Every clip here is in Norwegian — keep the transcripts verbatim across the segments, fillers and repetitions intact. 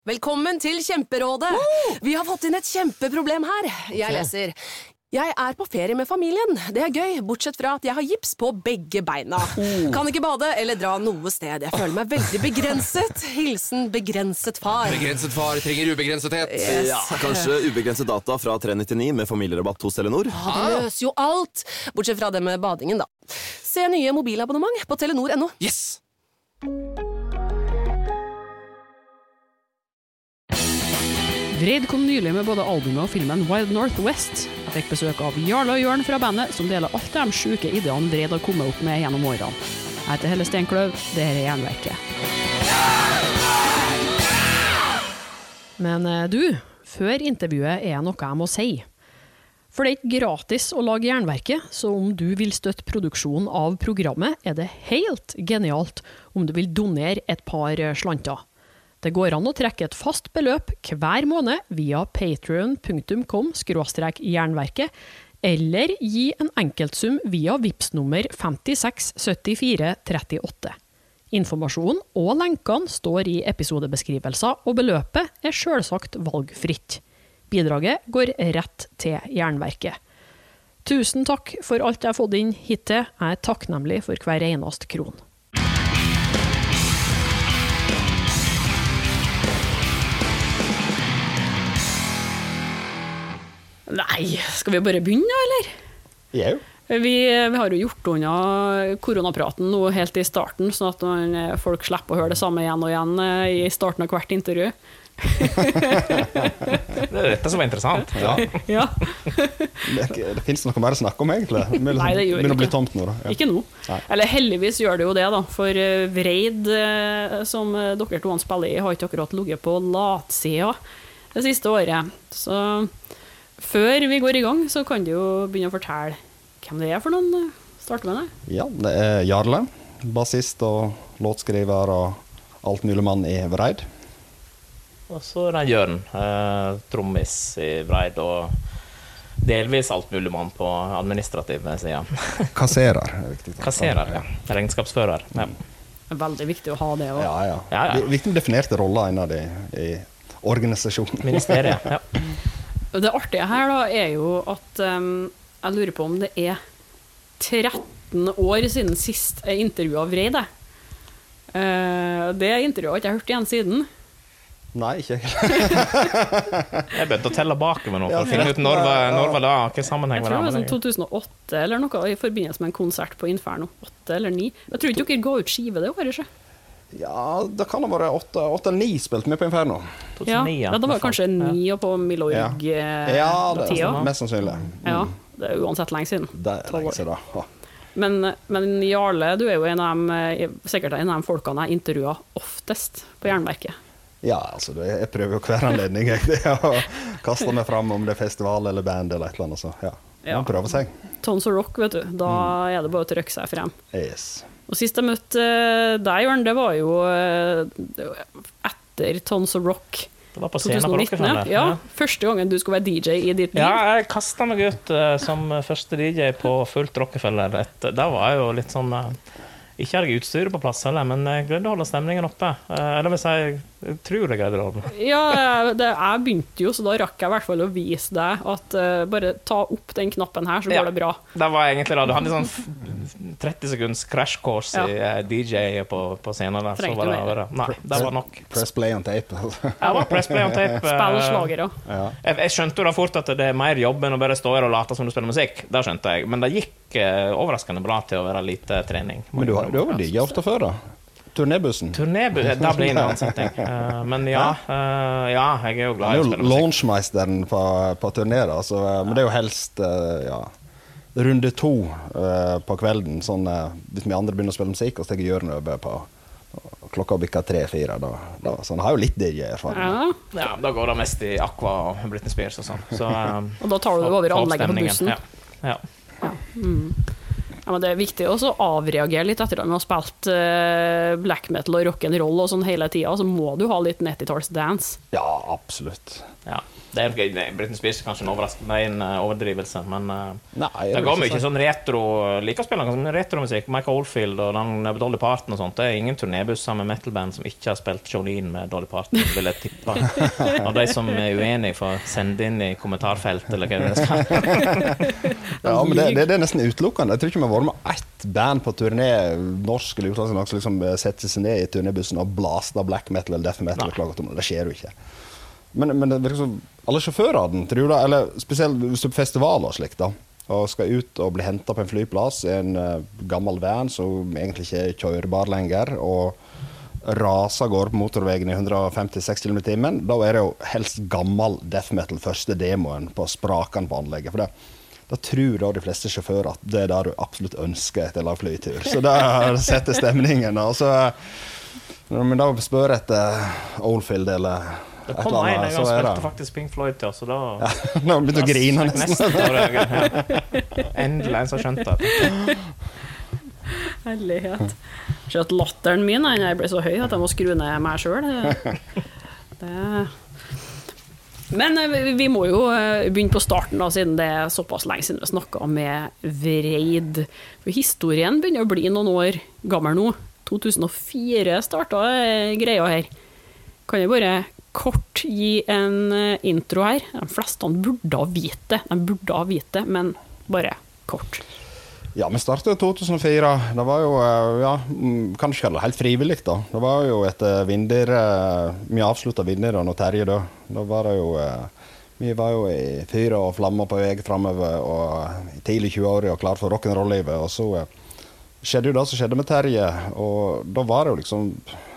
Velkommen til Kjemperådet. Vi har fått inn et kjempeproblem her. Jeg leser. Jeg er på ferie med familien. Det er gøy, bortsett fra at jeg har gips på begge beina. Kan ikke bade eller dra noe sted. Jeg føler meg veldig begrenset. Hilsen begrenset far. Begrenset far trenger ubegrensethet. Yes. Ja, kanskje ubegrenset data fra tre nittini med familierabatt hos Telenor. Ja, det løser jo alt. Bortsett fra det med badingen, da. Se nye mobilabonnement på telenor punktum no. Yes! Vreid kom nylig med både albumet og filmen Wild Northwest. Jeg fikk besøk av Jarle og Jørn fra bandet, som deler alt de syke ideene Vreid har kommet opp med gjennom årene. Jeg heter Helle Stenkløv, det her er Jernverket. Men du, før intervjuet er jeg noe jeg må si. For det er ikke gratis å lage Jernverket, så om du vil støtte produksjonen av programmet, er det helt genialt om du vil donere et par slanter. Det går an å trekke et fast beløp hver måned via patreon punktum com skråstrek jernverket, eller gi en enkeltsum via Vipps-nummer femtiseks syttifire trettiåtte. Informasjon og lenkene står i episodebeskrivelser, og beløpet er selvsagt valgfritt. Bidraget går rett til Jernverket. Tusen takk for alt jeg har fått inn hittil. Jeg er takknemlig for hver eneste kron. Nei, skal vi bare begynne, eller? Ja. Vi, vi har jo gjort unna koronapraten nå helt i starten, sånn at man, folk slipper å høre det samme igjen og igjen i starten av hvert intervju. Det er dette som er interessant. Ja. Ja. Det, det finnes noe mer å snakke om, egentlig. Det Nei, det gjør begynner å bli ikke. tomt nå, da. Ja. Ikke nå. Nei. Eller heldigvis gjør det jo det, da. For Vreid, som dere to spiller i, har ikke akkurat ligget på latsida det siste året. Så før vi går i gang, så kan du jo begynne å fortelle hvem det er for noen. Starte med det. Ja, det er Jarle, bassist og låtskriver og alt mulig mann i Vreid. Og så er det Jørn, eh, trommis i Vreid, og delvis alt mulig mann på administrativ siden. Kasserer, er viktig. Kasserer, ja. Regnskapsfører. Ja. Det er veldig viktig å ha det også. Ja, ja. Ja, ja. Det er viktig med definerte roller innad i, i organisasjonen. Ministeriet, ja. Det artige her da er jo at um, jeg lurer på om det er tretten år siden sist jeg intervjuet Vreid. Uh, det intervjuet har ikke jeg hørt igjen siden. Nei, ikke helt. Jeg begynte å telle bak med noe for å finne ut når var, når var det, hva sammenheng Jeg var tror det det. var sånn to tusen og åtte eller noe i forbindelse med en konsert på Inferno. åtte eller ni. Jeg tror ikke dere ga ut skive det året, ikke? Ja, det kan ha vært åtte eller ni spilt med på Inferno. Ja, to tusen ni, ja, det var kanskje ni og på Milorg Ja, eh, ja det er tida. mest sannsynlig. Ja, det er uansett lenge siden. Det er lenge siden, da. Men, men Jarle, du er jo en av dem, sikkert en av de folkene jeg intervjuer oftest på Jernverket. Ja, altså, det- jeg prøver jo hver anledning jeg, det å kaste meg fram om det er festival eller band eller et eller annet, så ja, Ja. man prøver seg. Tons of Rock, vet du, da er det bare å trykke seg frem. Yes. Og sist jeg møtte eh, deg, Jørn, det var jo eh, etter Tons of Rock Det var på scenen på tjuenitten. Rockefeller. Ja, første gangen du skulle være D J i ditt liv. Ja, jeg kastet meg ut uh, som første D J på fullt Rockefeller. Et, da var jeg jo litt sånn... Uh, ikke hadde jeg utstyret på plass heller, men jeg greide å holde stemningen oppe. Uh, eller hvis jeg, jeg tror jeg greide det å holde. Ja, det, jeg begynte jo, så da rakk jeg i hvert fall å vise deg at uh, bare ta opp den knappen her, så Ja. går det bra. Det var egentlig da, du hadde sånn f- tretti sekunds crash course Ja. i uh, D J på, på scenen der. Så Trengte var det, mer. var det, nei, det var nok. Press play on tape. Jeg var press play on tape. uh, Spill slager også. Ja. Jeg, jeg skjønte jo da fort at det er mer jobb enn å bare stå her og late som du spiller musikk. Det skjønte jeg, men det gikk uh, overraskende bra til å være lite trening. Men du har, du har vel digget ofte før, da? Turnébussen. Turnébu, det blir en annen setting. Uh, men ja, uh, ja, jeg er jo glad Han i er å jo spille musikk. launchmeisteren på, på turnéer, altså, eh, men det er jo helst eh, ja, runde to eh, på kvelden, sånn, eh, hvis vi andre begynner å spille musikk, og så tenker Jørgen over på klokka bikker tre-fire, da, da, så han har jo litt D J-erfaring. Ja, Ja, da går det mest i Aqua og Britney Spears og sånn. Så, um, og da tar du det over få opp anlegget på stemningen. bussen. Ja. Ja. Ja, men det er viktig også å avreagere litt etter at man har spilt uh, black metal og rock'n'roll og sånn hele tiden, så må du ha litt nittitals dance. Ja, absolutt. Ja, det er Britney Spears kanskje en overraskelse, det er en uh, overdrivelse, men uh, Nei, det går mye sånn retro, like å spille sånn retromusikk, Michael Oldfield og den Dolly Parton og sånt, det er ingen turnébusser med metalband som ikke har spilt Jolene med Dolly Parton, vil jeg tippe. Og de som er uenige får sende inn i kommentarfelt, eller hva det skal. Ja, men det, det, det er nesten utelukkende. Jeg tror ikke vi har vært med ett band på turné, norsk eller utlandsk, som liksom setter seg ned i turnébussen og blaster black metal eller death metal og klager om det. Det skjer jo ikke. Men, men det virker som alle sjåførene, tror du, eller spesielt hvis du er på festival og slikt da, og skal ut og bli hentet på en flyplass i en uh, gammel van som egentlig ikke er kjørbar lenger, og raser går på motorveien i hundre femti til seks kilometer i timen, da er det jo helst gammel death metal første demoen på spraken på anlegget, for det da tror da de fleste sjåfører at det er det du absolutt ønsker etter en lang flytur. Så det setter stemningen. Og så, når vi da spør etter Oldfield eller det kom en, jeg har spilt faktisk Pink Floyd til, så da... Ja, nå begynte å grine nesten. Endelig en som skjønte det. Herlighet. Så at latteren min, jeg ble så høy at jeg må skru ned meg selv. Det... Men vi må jo begynne på starten da, siden det er såpass lenge siden vi snakket med Vreid. For historien begynner å bli noen år gammel nå. to tusen og fire startet greia her. Kan jeg bare kort gi en intro her? De fleste burde ha vite, de burde ha vite, men bare kort. Ja, vi startet i to tusen og fire. Det var jo, ja, kan ikke kalle det helt frivillig da. Det var jo et vinner, vi avsluttet vinner og Terje da. Da var det jo, vi var jo i fyr og flammer på vei fremover og tidlig tjue år og klar for rock'n'roll-livet. Og så skjedde jo det som skjedde med Terje, og da var det jo liksom,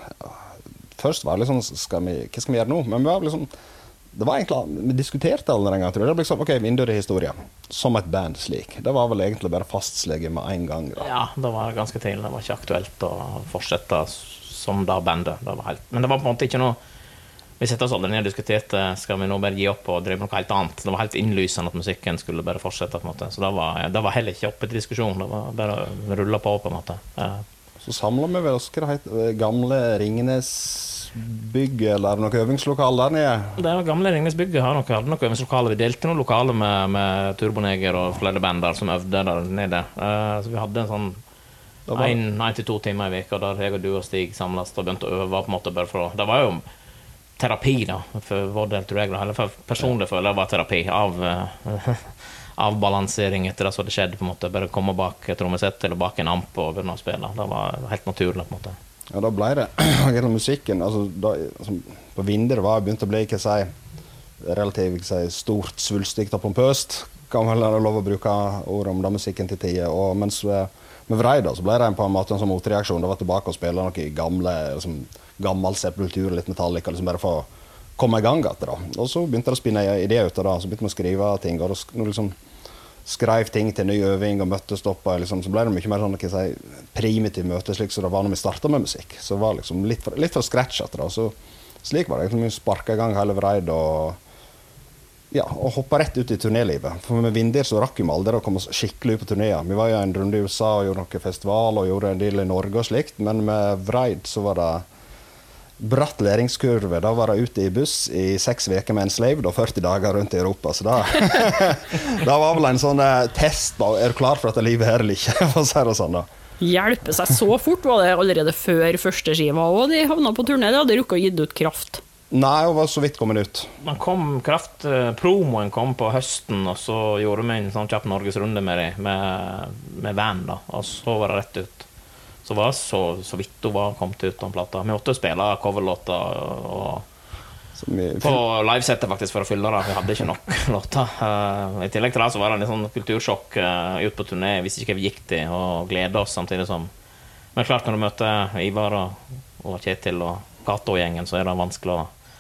først var det liksom, skal vi, hva skal vi gjøre nå? Men vi var liksom, det var egentlig, vi diskuterte alle den gangen, tror jeg. Det ble sånn, ok, vinduet i historien, som et band slik. Det var vel egentlig bare fastslege med en gang. Da. Ja, det var ganske tidlig. Det var ikke aktuelt å fortsette som da bandet. Det var helt, men det var på en måte ikke noe, vi setter oss aldri ned og diskuterte, skal vi nå bare gi opp og drive noe helt annet. Det var helt innlysende at musikken skulle bare fortsette på en måte. Så det var, det var heller ikke oppe til diskusjon, det var bare å rulle på på en måte. Ja. Så samlet vi vel oss, hva det heter, gamle Ringnes bygge eller noe øvingslokal der nede? Det var gamle Ringnes bygge, har noe, hadde noe øvingslokale. Vi delte noen lokale med, med Turboneger og flere bander som øvde der nede. Uh, så vi hadde en sånn en, en til to timer i veka der jeg og du og Stig samlet og begynte å øve på en måte bare for å... Det var jo terapi da, for vår del tror jeg, eller for personlig føler det var terapi av, uh, av balansering etter det som hadde skjedd på en måte. Bare komme bak et trommesett eller bak en amp og begynne å spille. Det var helt naturlig på en måte. Ja, da ble det gjennom musikken, altså, da, altså, på Vinder var det begynt å bli, ikke si, relativt ikke si, stort, svulstigt og pompøst, kan vel lov å bruke ord om da musikken til tiden, og mens vi, med Vreid da, så ble det på en måte en sånn motreaksjon, det var tilbake og spille noe gamle, liksom, gammel sepultur, litt Metallica, liksom bare for å komme i gang etter da, og så begynte det å spinne ideer ut av det, så begynte vi å skrive ting, og da liksom skrev ting til ny øving og møtestopper, liksom, så ble det mye mer sånn, ikke si, primitiv møte, slik som det var når vi startet med musikk. Så det var liksom litt for, litt for scratch etter det. Så slik var det egentlig, vi sparket i gang hele Vreid og, ja, og hoppet rett ut i turnélivet. For med Vindir så rakk vi aldri å komme skikkelig ut på turnéer. Vi var jo en runde i U S A og gjorde noen festival og gjorde en del i Norge og slikt, men med Vreid så var det bratt læringskurve. Da var jeg ute i buss i seks veker med en slave, og førti dager rundt i Europa. Så da, da var vel en sånn test, da. Er du klar for at livet her eller ikke? For å si det sånn da. Hjelpe seg så fort, var det allerede før første skiva, og de havna på turné, de hadde rukket å gitt ut Kraft. Nei, det var så vidt kommet ut. Man kom, Kraft, promoen kom på høsten, og så gjorde vi en sånn kjapp Norgesrunde med det, med, med van da, og så var det rett ut. Så var det så, så vidt hun var kommet ut om plata. Vi måtte spille coverlåter og vi, på livesettet faktisk for å fylle det. Vi hadde ikke nok låter. Uh, I tillegg til det så var det en sånn kultursjokk uh, ut på turné. Vi visste ikke hva vi gikk til og glede oss samtidig som... Men klart når du møter Ivar og, og Kjetil og Kato-gjengen, så er det vanskelig å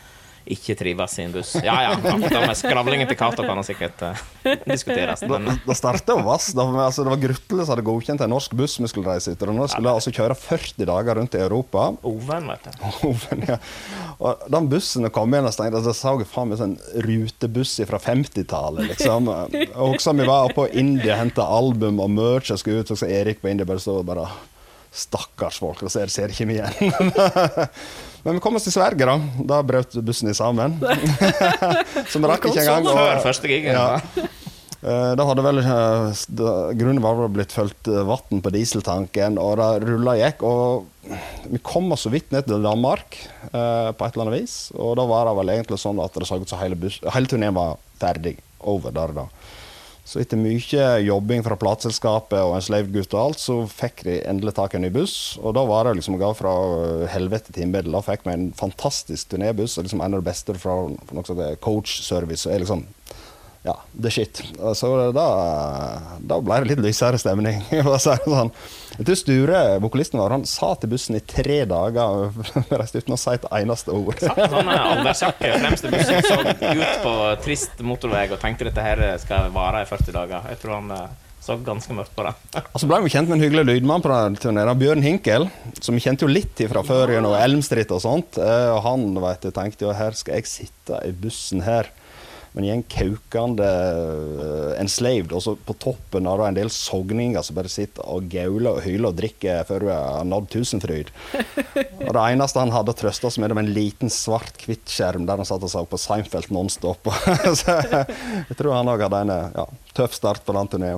ikke trives i en buss. Ja, ja, da med skravlingen til Kato kan han sikkert uh, diskuteres. Men... Da, da startet jo vass. Da, altså, det var Grutle som hadde godkjent en norsk buss vi skulle reise ut. Og nå skulle jeg altså kjøre førti dager rundt i Europa. Oven, vet du. Oven, ja. Og den bussen kom inn og stengte, da så jeg faen meg sånn rutebuss fra femti-tallet, liksom. Og også vi var på India, hentet album og merch og skulle ut, og så Erik på India bare så bare, stakkars folk, og så ser ikke vi igjen. Men vi kom oss til Sverige da, da brøt bussen i sammen. Så vi rakk ikke en gang. Før første gigen. Ja. Da hadde vel, da, grunnen var vel blitt følt vatten på dieseltanken, og da rullet gikk, og vi kom oss så vidt ned til Danmark eh, på et eller annet vis, og da var det vel egentlig sånn at det så ut som hele, bus, hele turneen var ferdig, over der da. Så etter mye jobbing fra plateselskapet og en slavgutt og alt, så fikk de endelig tak i en ny buss, og da var det liksom å gå fra helvete til himmel. Da fikk vi en fantastisk turnébuss, og liksom en av det beste fra noe sånt coach-service, og er liksom, ja, the shit. Så da, da ble det litt lysere stemning. Sånn. Jeg tror Sture, vokalisten var, han sa til bussen i tre dager, reiste uten å si et eneste ord. Satt sånn aldersjakke fremst i bussen, så ut på trist motorvei og tenkte dette her skal vare i førti dager. Jeg tror han så ganske mørkt på det. Og så ble vi kjent med en hyggelig lydmann på den turneren, Bjørn Hinkel, som vi kjente jo litt fra før gjennom Elmstrid og sånt. Og han vet, jeg tenkte jo, her skal jeg sitte i bussen her. Men i en kaukende uh, enslaved, og så på toppen av en del sogninger som bare sitter og gauler og hyler og drikker før vi har nådd tusenfryd. Og det eneste han hadde trøstet oss med, det var en liten svart kvittskjerm der han satt og sa på Seinfeld non-stop. Så jeg tror han også hadde en ja, tøff start på den turneen.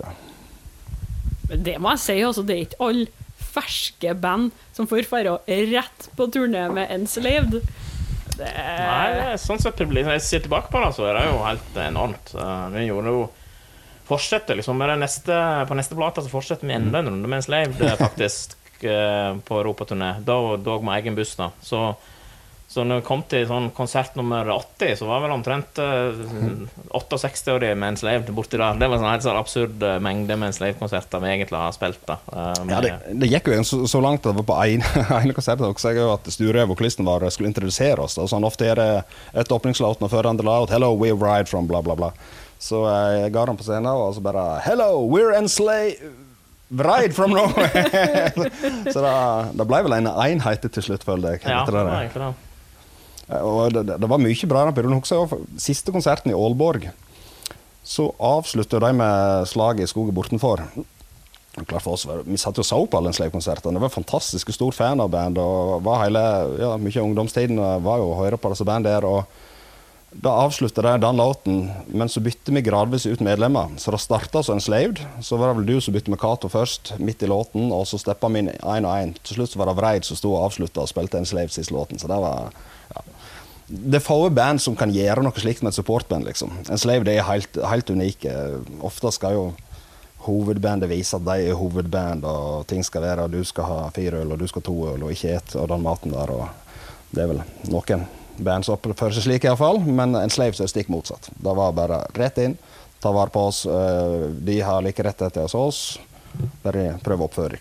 Men det må jeg si, altså, det er ikke alle ferske band som får fare rett på turné med Enslaved. Det er... Nei, sånn sett når jeg ser tilbake på det, så er det jo helt enormt. Vi gjorde jo fortsetter liksom med det neste, på neste plata så fortsetter vi enda en runde med Enslaved faktisk på Europaturné, da dog med egen buss da. Så, så når vi kom til sånn konsert nummer åtti, så var vel omtrent sekstiåtte år med Enslaved borti der. Det var sånn helt sånn absurd mengde med Enslaved-konserter vi egentlig har spilt da. Ja, det, det gikk jo så, så langt at det var på en, ene konsertet også, jeg at Sture, vokalisten var, skulle introdusere oss. Da. Sånn, ofte er det et åpningslåt og før andre låt, hello, we ride from bla bla bla. Så jeg ga han på scenen og så bare, hello, we're enslaved. Ride from nowhere. Så da, da ble vel en enhet til slutt, følte jeg. Ja, det var egentlig det. Og det, det var mye bra den perioden. Siste konserten i Aalborg, så avsluttet de med slaget i skogen bortenfor. Klart for oss, vi satt jo så på alle Enslaved-konsertene. Det var fantastiske, stor fan av band, og var hele, ja, mye av ungdomstiden var jo å høre på disse band der, og da avsluttet de den låten, men så bytte vi gradvis ut medlemmer. Så da startet så Enslaved, så var det vel du som bytte med Kato først, midt i låten, og så steppet vi inn en og en. Til slutt så var det Vreid som stod og avsluttet og spilte Enslaved siste låten, så det var... Ja. Det er få band som kan gjøre noe slikt med et supportband, liksom. Enslaved er helt, helt unike. Ofte skal jo hovedbandet vise at de er hovedband, og ting skal være, du skal ha fire øl, og du skal ha to øl, og ikke et, og den maten der, og det er vel noen band som oppfører seg slik i hvert fall, men Enslaved er stikk motsatt. Det var bare rett inn, ta vare på oss, de har like rettigheter til oss, bare prøve å oppføre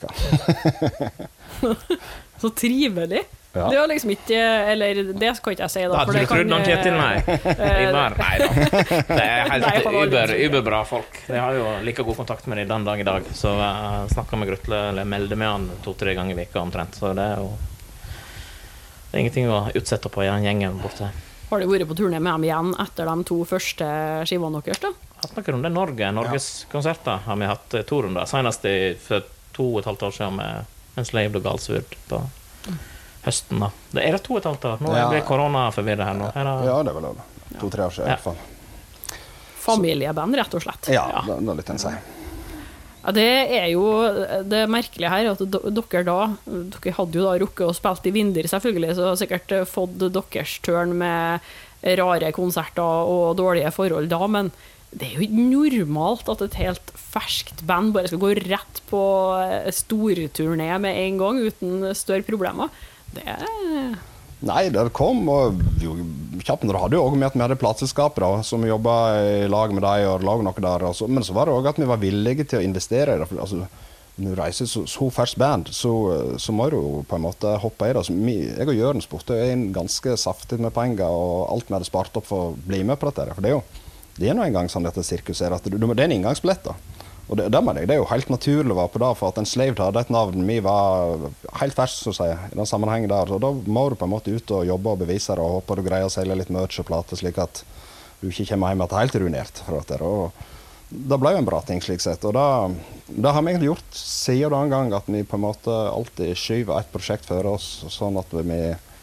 dere. Så trivelig. Ja. Det var liksom ikke, eller det skal ikke jeg si da. Da, for det du trodde noen Kjetil, nei. Ivar, nei da. Det er helt uber, uberbra folk. Jeg har jo like god kontakt med dem den dag i dag, så jeg snakker med Grutle, eller melder med han to-tre ganger i veka omtrent, så det er jo det er ingenting å utsette på i den gjengen borte. Har du vært på turné med dem igjen etter de to første skivene deres da? Hatt noen runder Norge, Norges ja. Konserter har vi hatt to runder, senest i, for to og et halvt år siden med Enslaved og Galsvurd på høsten da. Det er det to og et halvt år, nå ja. Blir korona forvirret her nå. Her er... Ja, det er vel det. To-tre år siden ja. I hvert fall. Familieband, rett og slett. Ja, ja. Det, det er litt en seg. Ja, det er jo det merkelige her, at dere da, dere hadde jo da rukket å spilt i Vindir selvfølgelig, så sikkert fått deres turn med rare konserter og dårlige forhold da, men det er jo ikke normalt at et helt ferskt band bare skal gå rett på storturné med en gang uten større problemer. Det er... Nei, det kom, og jo, kjapt når det hadde jo også med at vi hadde plateselskaper da, som jobbet i lag med deg og lag noe der, og så, men så var det også at vi var villige til å investere i det. Altså, når du reiser så, så ferskt band, så, så må du jo på en måte hoppe i det. Så vi, jeg og Jørgen spurte inn ganske saftig med penger, og alt vi hadde spart opp for å bli med på dette. For det er jo det er nå en gang sånn dette sirkuset er, at du, det er en inngangsbillett da. Og det, det, det er jo helt naturlig å være på det, for at en slave hadde et navn, vi var helt fersk, så å si, i den sammenhengen der. Så da må du på en måte ut og jobbe og bevise det, og håpe du greier å selge litt merch og plate, slik at du ikke kommer hjem til helt ruinert fra dette. Og det ble jo en bra ting slik sett, og det har vi egentlig gjort siden den gang, at vi på en måte alltid skyver et prosjekt for oss, sånn at vi,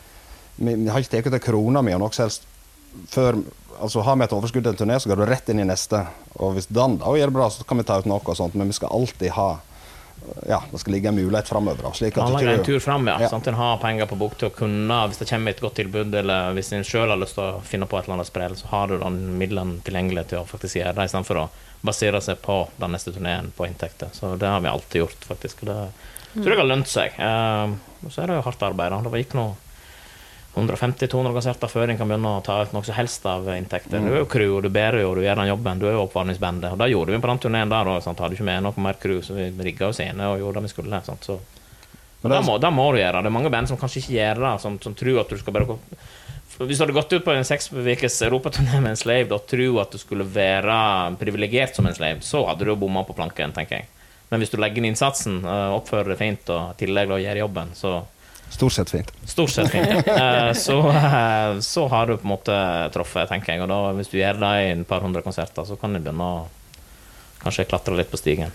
vi, vi har ikke tatt til krona mi, og nok selvst før, altså har vi et overskudd til en turné, så går du rett inn i neste, og hvis den da gjør det bra, så kan vi ta ut noe og sånt, men vi skal alltid ha, ja, det skal ligge en mulighet fremover. Slik at han lager en du, tur frem, ja, ja. Sant? En har penger på bok til å kunne, hvis det kommer et godt tilbud, eller hvis en selv har lyst til å finne på et eller annet sprell, så har du den midlene tilgjengelig til å faktisk gjøre det, i stedet for å basere seg på den neste turneen på inntekter. Så det har vi alltid gjort, faktisk. Det tror jeg har lønt seg. Uh, så er det jo hardt arbeid. Da. Det var ikke noe hundre femti til to hundre konserter før en kan begynne å ta ut noe så helst av inntekter. Mm. Du er jo crew, og du bærer jo, du gjør den jobben, du er jo oppvarmningsbandet. Og da gjorde vi på den turneen der, og sant? Hadde ikke med noe mer crew, så vi rigget oss ene og gjorde det vi skulle. Sant? Så da må, da må du gjøre det. Det er mange band som kanskje ikke gjør det, som, som tror at du skal bare gå. Hvis du hadde gått ut på en seks-vikes europaturné med en slave, og tro at du skulle være privilegert som en slave, så hadde du jo bommet på planken, tenker jeg. Men hvis du legger inn innsatsen, oppfører det fint, og tillegg å gjøre jobben, så stort sett fint. Stort sett fint, ja. så, så har du på en måte truffet, tenker jeg. Og da, hvis du gjør det i en par hundre konserter, så kan du begynne å kanskje klatre litt på stigen.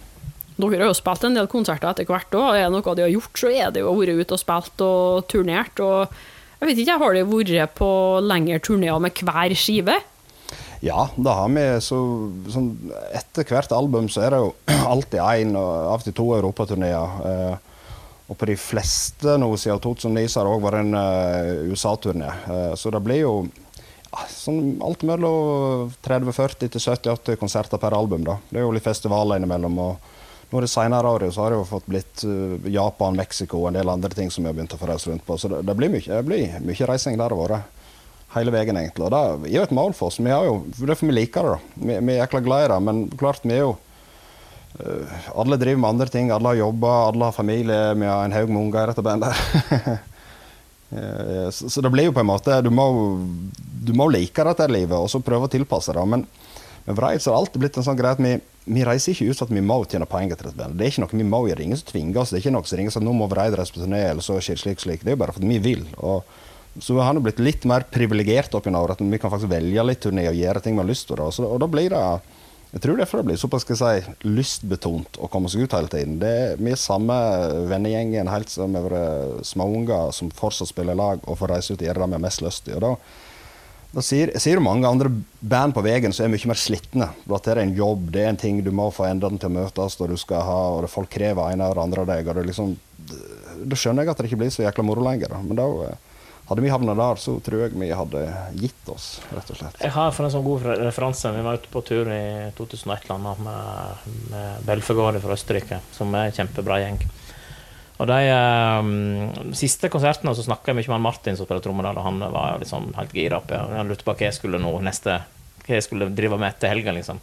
Dere har jo spilt en del konserter etter hvert også. Er det noe de har gjort, så er det jo vært ute og spilt og turnert. Og jeg vet ikke, har de vært på lengre turnéer med hver skive? Ja, da har vi så, sånn, etter hvert album så er det jo alltid en, og av og til to europaturnéer. Eh, og på de fleste nå siden to tusen ni så har det også vært en uh, U S A-turné. Uh, så det blir jo ja, sånn alt mellom tretti førti til sytti åtti konserter per album da. Det er jo litt festivaler innimellom, og nå det senere året så har det jo fått blitt uh, Japan, Mexico og en del andre ting som vi har begynt å få reise rundt på. Så det, det blir mye, det blir mye reising der det har vært. Hele veien egentlig. Og det er jo et mål for oss. Vi har jo, det er for vi liker det da. Vi, vi er jækla glad i det, men klart vi er jo Uh, alle driver med andre ting, alle har jobber, alle har familie, vi har en haug med unger i dette bandet. uh, så, så det blir jo på en måte, du må, du må like dette livet, og så prøve å tilpasse det. Men med Vreid så har det alltid blitt en sånn greie at vi, vi reiser ikke ut for at vi må tjene penger til dette bandet. Det er ikke noe vi må gjøre, det er ingen som tvinger oss, det er ikke noe som ringer at nå må Vreid reise på turné, eller så skjer slik, slik. Det er jo bare for at vi vil. Og så har det blitt litt mer privilegert opp i året, at vi kan faktisk velge litt turné og gjøre ting vi har lyst til. Og, så, og da blir det Jeg tror derfor det blir såpass skal jeg si, lystbetont å komme seg ut hele tiden. Det er vi er samme vennegjengen helt som er våre småunger som fortsatt spiller lag og får reise ut og gjøre det vi har mest lyst til. Og da, da sier, sier mange andre band på veien som er mye mer slittende. At det er en jobb, det er en ting du må få endene til å møtes, og du skal ha, og det folk krever en eller andre av deg. Og det liksom, da skjønner jeg at det ikke blir så jækla moro lenger. Da. Men da hadde vi havnet der, så tror jeg vi hadde gitt oss, rett og slett. Jeg har for en sånn god referanse. Vi var ute på tur i to tusen og ett med, med Belfegård fra Østerrike, som er en kjempebra gjeng. Og de um, siste konsertene så snakket jeg mye med Martin som spiller trommer der, og han var liksom helt gira opp. Ja. Han lurte på hva jeg skulle nå neste, hva jeg skulle drive med etter helgen, liksom.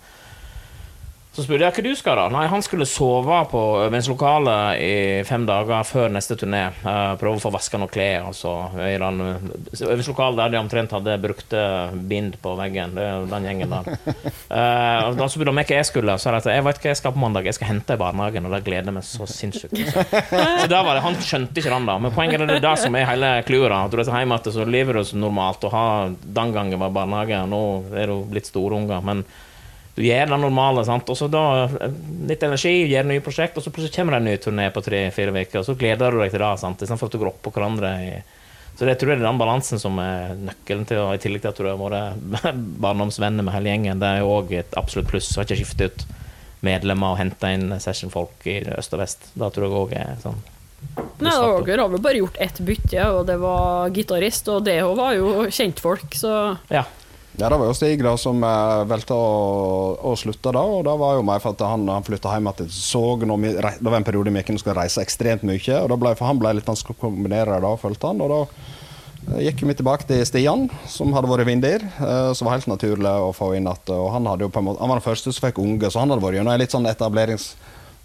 Så spurte jeg hva du skal da? Nei, han skulle sove på øvingslokalet i fem dager før neste turné. Uh, prøve å få vasket noe klær. Altså, i den øvingslokalet der de omtrent hadde brukte bind på veggen. Det er den gjengen der. Uh, og da spurte de meg hva jeg skulle. Så jeg, jeg vet hva jeg skal på mandag. Jeg skal hente i barnehagen, og det gleder meg så sinnssykt. Så, så der var det, han skjønte ikke den da. Men poenget er det der som er hele kluret. At du er hjemme til så lever du så normalt, og har den gangen var barnehage, og nå er du blitt store unger. Men du gjør det normale, sant? Og så da litt energi, gjør nye prosjekt, og så plutselig kommer det en ny turné på tre-fire veker, og så gleder du deg til det, sant? I stedet for at du går opp på hverandre. Så det tror jeg er den balansen som er nøkkelen til, og i tillegg til at du har vært barndomsvenner med hele gjengen, det er jo også et absolutt pluss, så har ikke skiftet ut medlemmer og hentet inn sessionfolk i øst og vest. Da tror jeg også er sånn. Nei, dere har vel bare gjort ett bytte, og det var gitarist, og det var jo kjentfolk, så... Ja. Ja, det var jo Stig da, som uh, velte å, å slutte da, og det var jo meg for at han, han flyttet hjem til Såg. Vi, det var en periode vi ikke skulle reise ekstremt mye, og da ble, for han ble litt vanskelig å kombinere da, følte han, og da uh, gikk vi tilbake til Stian, som hadde vært vindir, uh, som var helt naturlig å få inn at, og han hadde jo på en måte, han var den første som fikk unge, så han hadde vært gjennom en litt sånn etablerings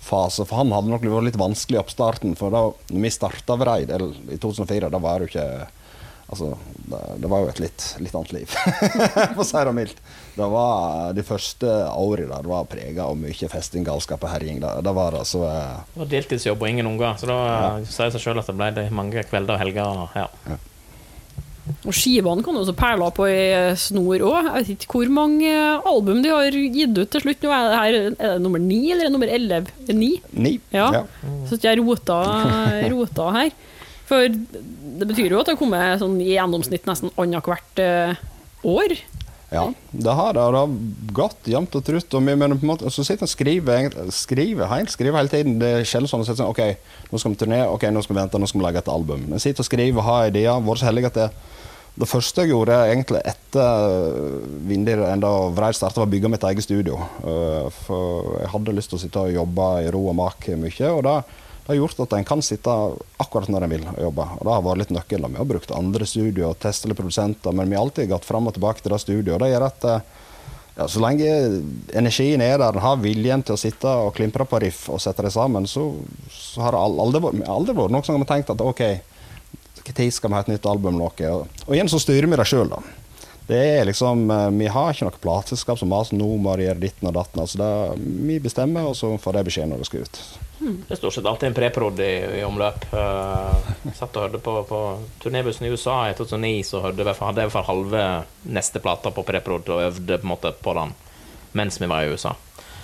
fase, for han hadde nok vært litt vanskelig i oppstarten, for da når vi startet Vreid i to tusen og fire, da var det jo ikke, altså, det, det var jo et litt, litt annet liv, for å si det mildt. Det var de første årene der det var preget av mye festing, galskap og herjing. Da, da var det så... Uh, det var deltidsjobb og ingen unger, så da ja. sier det seg selv at det ble det mange kvelder og helger. Ja. Ja. Og skivene kan også perle på i snor også. Jeg vet ikke hvor mange album de har gitt ut til slutt. Nå er det her, er det nummer ni eller er det nummer elleve? Ni? Ni, ja. ja. Så jeg rota, rota her. For det betyr jo at det kommer sånn i gjennomsnitt nesten annet hvert uh, år. Ja, det har det, og det har gått jevnt og trutt, og vi, men på en måte, så sitter han og skriver, skriver, helt, skriver hele tiden, det er sjelden sånn, sånn, ok, nå skal vi turné, ok, nå skal vi vente, nå skal vi lage et album. Men sitter og skriver, har ideer, var så heldig at det, det første jeg gjorde egentlig etter Vindir, enda Vreid startet, var å bygge mitt eget studio, for jeg hadde lyst til å sitte og jobbe i ro og mak mye, og da det har gjort at en kan sitte akkurat når en vil og jobbe. Og det har vært litt nøkkel. Vi har brukt andre studier og testet litt produsenter, men vi har alltid gått frem og tilbake til det studiet. Og det gjør at ja, så lenge energien er der, har viljen til å sitte og klimpre på riff og sette det sammen, så, så har det aldri, aldri vært noe som vi har tenkt at ok, hvilken tid skal vi ha et nytt album eller noe? Og, og igjen så styrer vi det selv da. Det er liksom, vi har ikke noe plateselskap som maser nå, må gjøre ditten og datten. Altså det, vi bestemmer, og så får det beskjed når det skal ut. Det er stort sett alltid en preprod i, i omløp. Uh, satt og hørte på, på turnébussen i U S A i to tusen og ni, så hørte jeg, hadde jeg i hvert fall halve neste plata på preprod og øvde på, en måte, på den mens vi var i U S A.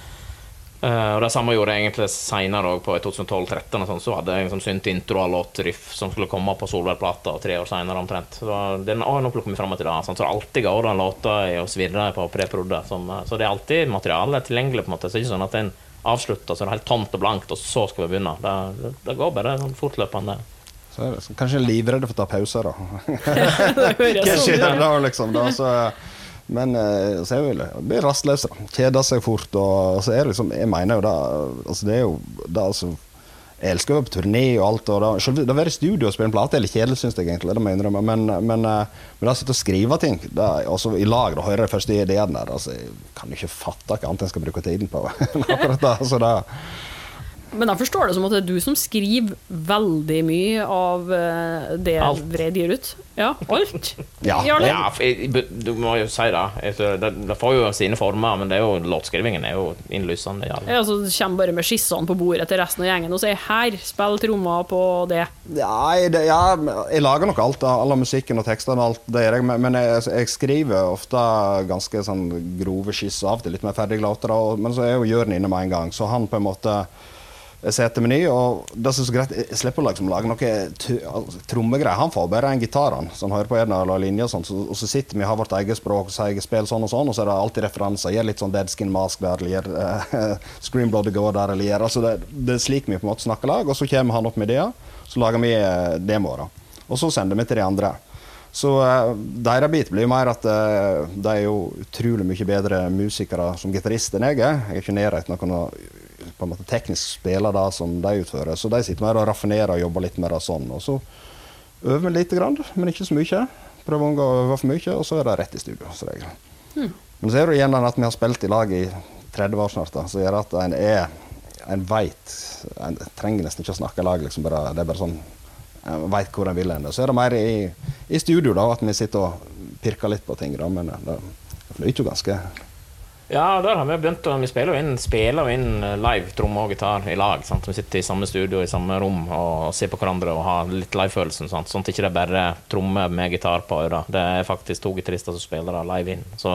Uh, og det samme gjorde jeg egentlig senere også, på i to tusen og tolv tretten, sånn, så hadde jeg en sånn synt intro av låtriff som skulle komme på Solberg-plata, og tre år senere omtrent. Så den, å, nå plukker vi frem til det, sånn, så det alltid går den låta i å svirre på preprod, så det er alltid materiale tilgjengelig på en måte, så det er ikke sånn at en avslutta, så det er helt tomt og blankt, og så skal vi begynne. Det, det, det går bare sånn fortløpende. Så er det, så kanskje livredde for å ta pauser, da. Kanskje sånn, det da, liksom, da, så, men så er det jo blir rastløse, kjeder seg fort, og så er det liksom, jeg mener jo da, altså det er jo, da, altså, jeg elsker jo på turné og alt, og da, selv, da være i studio og spille en plate, eller kjedelig synes jeg egentlig, det mener jeg, men, men, men da sitte og skrive ting, da, også i lag, da hører jeg første ideen der, altså, jeg kan jo ikke fatte hva annet jeg skal bruke tiden på, akkurat da, så da. Men jeg forstår det som at det er du som skriver veldig mye av det Vreid gir ut. Ja, alt. Ja, ja, du må jo si det. Det, det får jo sine former, men det er jo, låtskrivingen er jo innlysende. Ja, altså, det kommer bare med skissene på bordet til resten av gjengen og sier, her, spill trommer på det. Ja, det, ja, jeg lager nok alt, alle musikken og tekstene og alt det gjør jeg, men jeg, jeg skriver ofte ganske sånn grove skiss av til litt mer ferdige låter, men så er jo Jørn inne med en gang, så han på en måte jeg setter meny, og det er så greit, jeg slipper å liksom lage noe trommegreier. Han får bare en gitar, han, så han hører på en eller linje og sånt, så, og så sitter vi, har vårt eget språk, så jeg spiller sånn og sånn, og så er det alltid referanser, gjør litt sånn Dead Skin Mask der, eller gjør uh, Scream Bloody Go der, eller gjør, altså det, det er slik vi på en måte snakker lag, og så kommer han opp med det, så lager vi uh, demoer, og så sender vi til de andre. Så uh, deres bit blir jo mer at uh, de er jo utrolig mye bedre musikere som gitarist enn jeg er. Jeg er ikke nærhet noen på en måte teknisk spiller da som de utfører, så de sitter mer og raffinerer og jobber litt mer av sånn, og så øver vi litt grann, men ikke så mye. Prøver å unngå å øve for mye, og så er det rett i studio, som regel. Hmm. Men så er det igjen at vi har spilt i lag i tretti år snart, da, så gjør at en er, en vet, en trenger nesten ikke å snakke i lag, liksom bare, det er bare sånn, en vet hvor en vil ende. Så er det mer i, i studio da, at vi sitter og pirker litt på ting, da, men det, det flyter jo ganske. Ja, der har vi begynt å, vi spiller jo inn, spiller jo inn live tromme og gitar i lag, sant? Vi sitter i samme studio, i samme rom og ser på hverandre og har litt livefølelsen, sant? Sånn at ikke det er bare tromme med gitar på øra. Det er faktisk to gitarister som spiller da live inn. Så,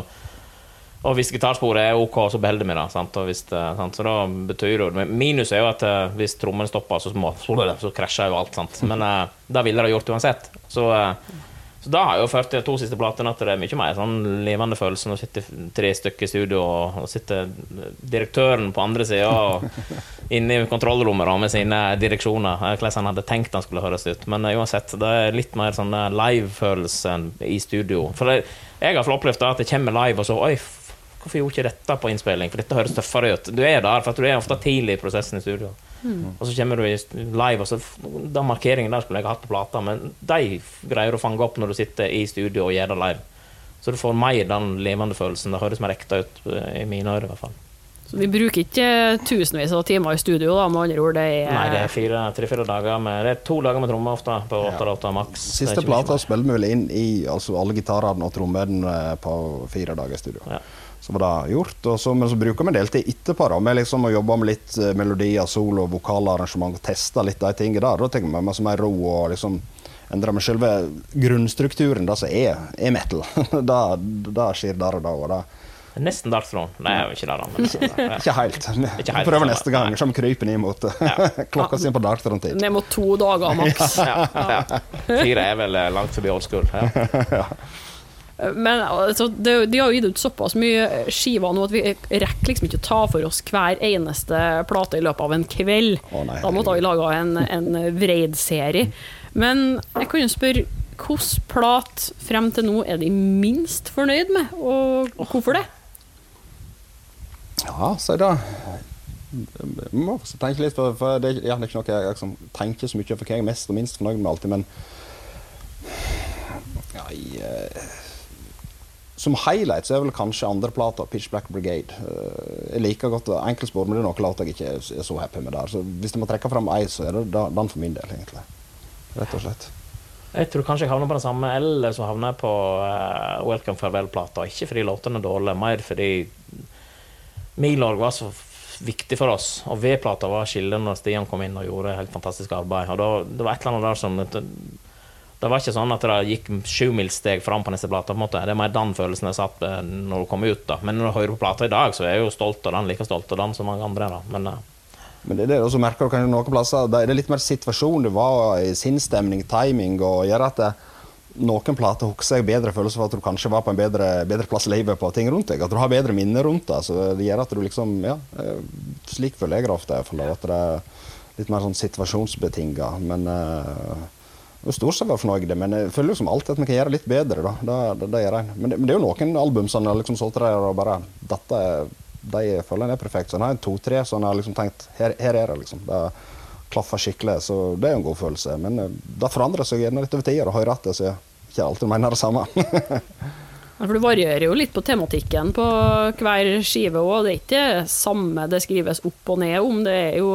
og hvis gitarsporet er ok, så beholder vi det, sant? Og hvis det, sant? Så da betyr det, minus er jo at hvis trommen stopper, så, må, så krasjer jo alt, sant? Men uh, det ville det gjort uansett. Så uh, Så da har jeg jo ført de to siste platene at det er mye mer sånn levende følelse når sitter tre stykker i studio og, og sitter direktøren på andre siden og inne i kontrollrommet med sine direksjoner, hvordan han hadde tenkt han skulle høres ut. Men uansett, det er litt mer sånn live-følelse i studio. For det, jeg har opplevd at det kommer live og så, oi, hvorfor gjorde ikke dette på innspilling? For dette høres tøffere ut. Du er der, for at du er ofte tidlig i prosessen i studio. Mm. Og så kommer du i live, og så den markeringen der skulle jeg ha hatt på plata, men de greier å fange opp når du sitter i studio og gjør det live. Så du får mer den levende følelsen. Det høres mer ekte ut i mine ører i hvert fall. Så vi bruker ikke tusenvis av timer i studio da, med andre ord. Det er... Nei, det er fire, tre-fire dager med, det er to dager med tromme ofte, på åtte låter maks. Siste plata spiller vi vel inn i altså alle gitarene og trommene på fire dager i studio. Ja. Så var det gjort, og så, men så bruker vi deltid etterpå da, med liksom å jobbe med litt melodier, solo, vokalarrangement, og teste litt de tingene der. Da tenker vi med mer ro og liksom endre med selve grunnstrukturen, det som er, er metal. da, da skjer der og da, og da. Nesten Dark Throne. Nei, jeg er jo ikke der da. Men, ja. Ikke helt. Ikke helt. Prøver neste gang, så vi kryper ned mot ja. klokka sin på Dark Throne-tid. Ned mot to dager, maks. ja, ja. Fire er vel langt forbi old school. Ja. ja. Men altså, det, de har jo gitt ut såpass mye skiver nå at vi rekker liksom ikke å ta for oss hver eneste plate i løpet av en kveld. Å, nei, da måtte vi lage en, en vreid-serie. Men jeg kan jo spørre, hvilken plat frem til nå er de minst fornøyd med, og hvorfor det? Ja, så da jeg må tenke litt, for, for det, ja, det er ikke noe jeg liksom, tenker så mye for hva jeg er mest og minst fornøyd med alltid, men ja, jeg, som highlight så er vel kanskje andre plata, Pitch Black Brigade. Jeg liker godt enkeltspår, men det er noe låt jeg ikke er så happy med der. Så hvis jeg må trekke frem ei, så er det den for min del, egentlig. Rett og slett. Jeg tror kanskje jeg havner på det samme, eller så havner jeg på uh, Welcome Farewell-plata. Ikke fordi låtene er dårlige, mer fordi Milorg var så viktig for oss, og V-plata var skillen når Stian kom inn og gjorde helt fantastisk arbeid. Og da, det var et eller annet der som det, det var ikke sånn at det gikk sju milsteg fram på neste plata på en måte. Det er mer den følelsen jeg satt når du kom ut da. Men når du hører på plata i dag, så er jeg jo stolt av den, like stolt av den som mange andre da. Men, uh, Men det er det, og så merker du kanskje noen plasser, det er litt mer situasjon det var i sinnsstemning, timing, og gjør at det, noen plater husker jeg bedre følelse for at du kanskje var på en bedre, bedre plass i livet på ting rundt deg, at du har bedre minner rundt deg, så det gjør at du liksom, ja, slik føler jeg ofte, at det er litt mer sånn situasjonsbetinget, men uh, det er stort sett var fornøyd, men jeg føler liksom alltid at vi kan gjøre litt bedre, da, det, det, det gjør jeg. Men det, men det er jo noen album som jeg liksom solgte der, og bare, dette er, de føler jeg er perfekt, så jeg har en to-tre, så jeg har liksom tenkt, her, her er det liksom, det klaffer skikkelig, så det er en god følelse, men det forandrer seg gjerne litt over tider, og høyre at det, så jeg ikke alltid mener det samme. For det varierer jo litt på tematikken på hver skive, og det er ikke samme det skrives opp og ned om, det er jo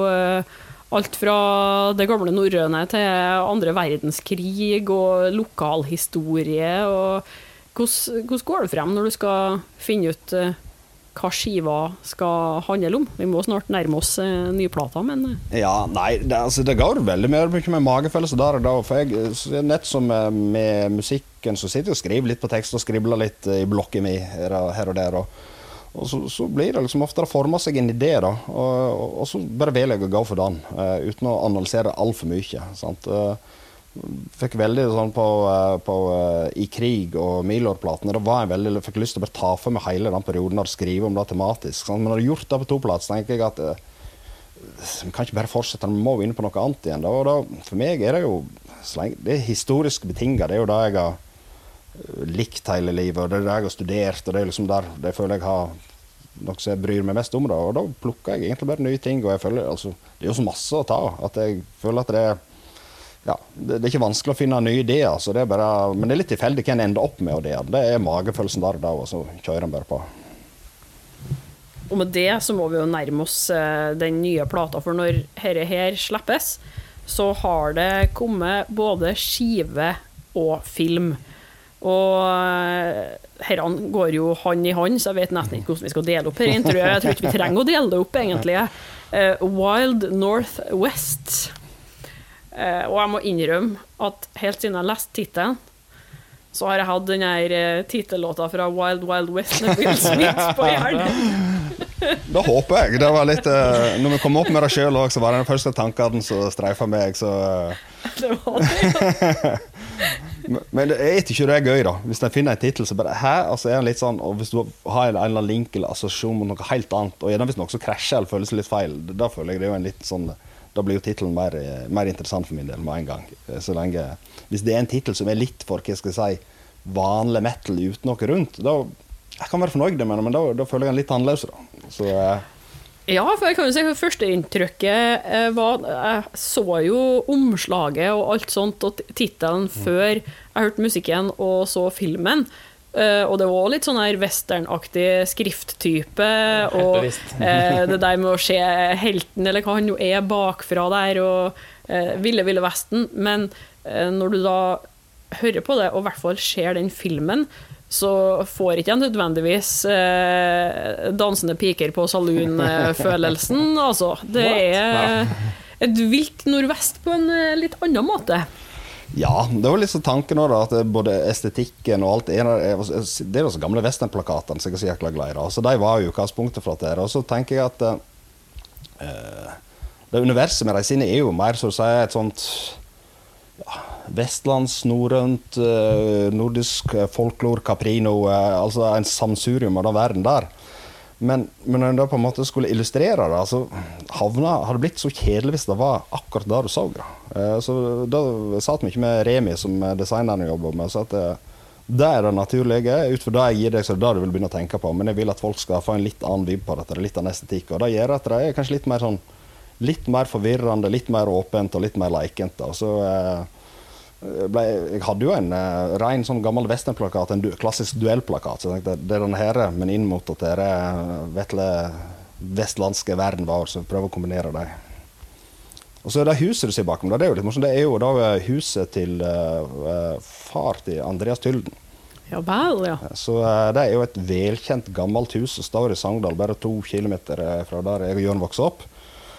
alt fra det gamle norrøne til andre verdenskrig og lokalhistorie, og hvordan, hvordan går det frem når du skal finne ut hva skiva skal handle om? Vi må snart nærme oss eh, nye plater, men... Ja, nei, det, altså, det går veldig mer mye med magefølelse der og da, for jeg, nett som med musikken, så sitter jeg og skriver litt på tekst og skribler litt i blokken min her, her og der, og, og så, så blir det liksom ofte formet seg en idé da, og, og, og så bare vil jeg gå for den, uh, uten å analysere alt for mye, sant? Uh, fikk veldig sånn på, på uh, I krig og Milorg-platene, da var jeg veldig, fikk lyst til å bare ta for meg hele den perioden og skrive om det tematisk, sant? Men når jeg har gjort det på to plass, tenker jeg at uh, vi kan ikke bare fortsette, vi må inn på noe annet igjen da, og da, for meg er det jo det er historisk betinget, det er jo det jeg har likt hele livet, og det er det jeg har studert, og det er liksom der det jeg føler jeg har noe som jeg bryr meg mest om da, og da plukker jeg egentlig bare nye ting, og jeg føler, altså, det er jo så masse å ta, at jeg føler at det er ja, det, det er ikke vanskelig å finne nye ideer, så det er bare, men det er litt tilfeldig hva en ender opp med, og det, det er magefølelsen der og da, og så kjører en bare på. Og med det så må vi jo nærme oss uh, den nye plata, for når herre her slippes, så har det kommet både skive og film. Og uh, herrene går jo hand i hand, så jeg vet nesten ikke hvordan vi skal dele opp her. Jeg tror, jeg tror ikke vi trenger å dele det opp, egentlig. Uh, Wild Northwest. Uh, og jeg må innrømme at helt siden jeg leste titelen, så har jeg hatt den her uh, titellåta fra Wild Wild West med Will Smith på hjernen. Da håper jeg. Det var litt, uh, når vi kom opp med det selv også, så var det den første tankene som streifet meg, så... Uh... Det var det, men, men det er ikke det gøy da. Hvis jeg finner en titel, så bare, hæ? Altså er den litt sånn, og hvis du har en eller annen link eller assosiasjon med noe helt annet, og gjerne hvis noe så krasjer eller føles litt feil, da føler jeg det er jo en litt sånn... Da blir jo titelen mer, mer interessant for min del med en gang. Så lenge, hvis det er en titel som er litt for, hva skal jeg si, vanlig metal uten noe rundt, da jeg kan være fornøyd med det, men da, da føler jeg den litt annerledes da. Så, uh... ja, for jeg kan jo si at første inntrykket uh, var, jeg så jo omslaget og alt sånt, og titelen mm. før jeg hørte musikken og så filmen, Uh, og det var litt sånn her westernaktig skrifttype, og uh, det der med å se helten, eller hva han jo er bakfra der, og uh, ville, ville vesten. Men uh, når du da hører på det, og i hvert fall ser den filmen, så får ikke jeg nødvendigvis uh, dansende piker på saloon-følelsen. Altså, det er et vilt nordvest på en uh, litt annen måte. Ja, det var litt så tanken også, da, at både estetikken og alt er, det er jo så gamle westernplakatene som jeg er så jækla glad i da, så de var jo utgangspunktet for det, og så tenker jeg at uh, det universet med de sine er jo mer, så å si, et sånt ja, vestlands, norrønt, uh, nordisk folklor, caprino, uh, altså en samsurium av den verden der. Men, men når jeg da på en måte skulle illustrere det, altså, havna hadde blitt så kjedelig hvis det var akkurat der du så det. Eh, så da satt vi ikke med Remi som designeren jeg jobber med, så at eh, det er det naturlige, utfor det jeg gir deg, så det er det du vil begynne å tenke på, men jeg vil at folk skal få en litt annen vibb på dette, litt annen estetikk, og det gjør at det er kanskje litt mer sånn, litt mer forvirrende, litt mer åpent og litt mer leikent, og så eh, ble, jeg hadde jo en uh, ren sånn gammel westernplakat, en du, klassisk duellplakat, så jeg tenkte, det er den her, men inn mot at det er vetle, vestlandske verden var, så prøv å kombinere det. Og så er det huset du ser bakom, det er jo litt morsomt, det er jo da huset til uh, far til Andreas Tylden. Ja vel, ja. Så uh, det er jo et velkjent gammelt hus som står i Sogndal, bare to kilometer fra der jeg og Jørn vokste opp.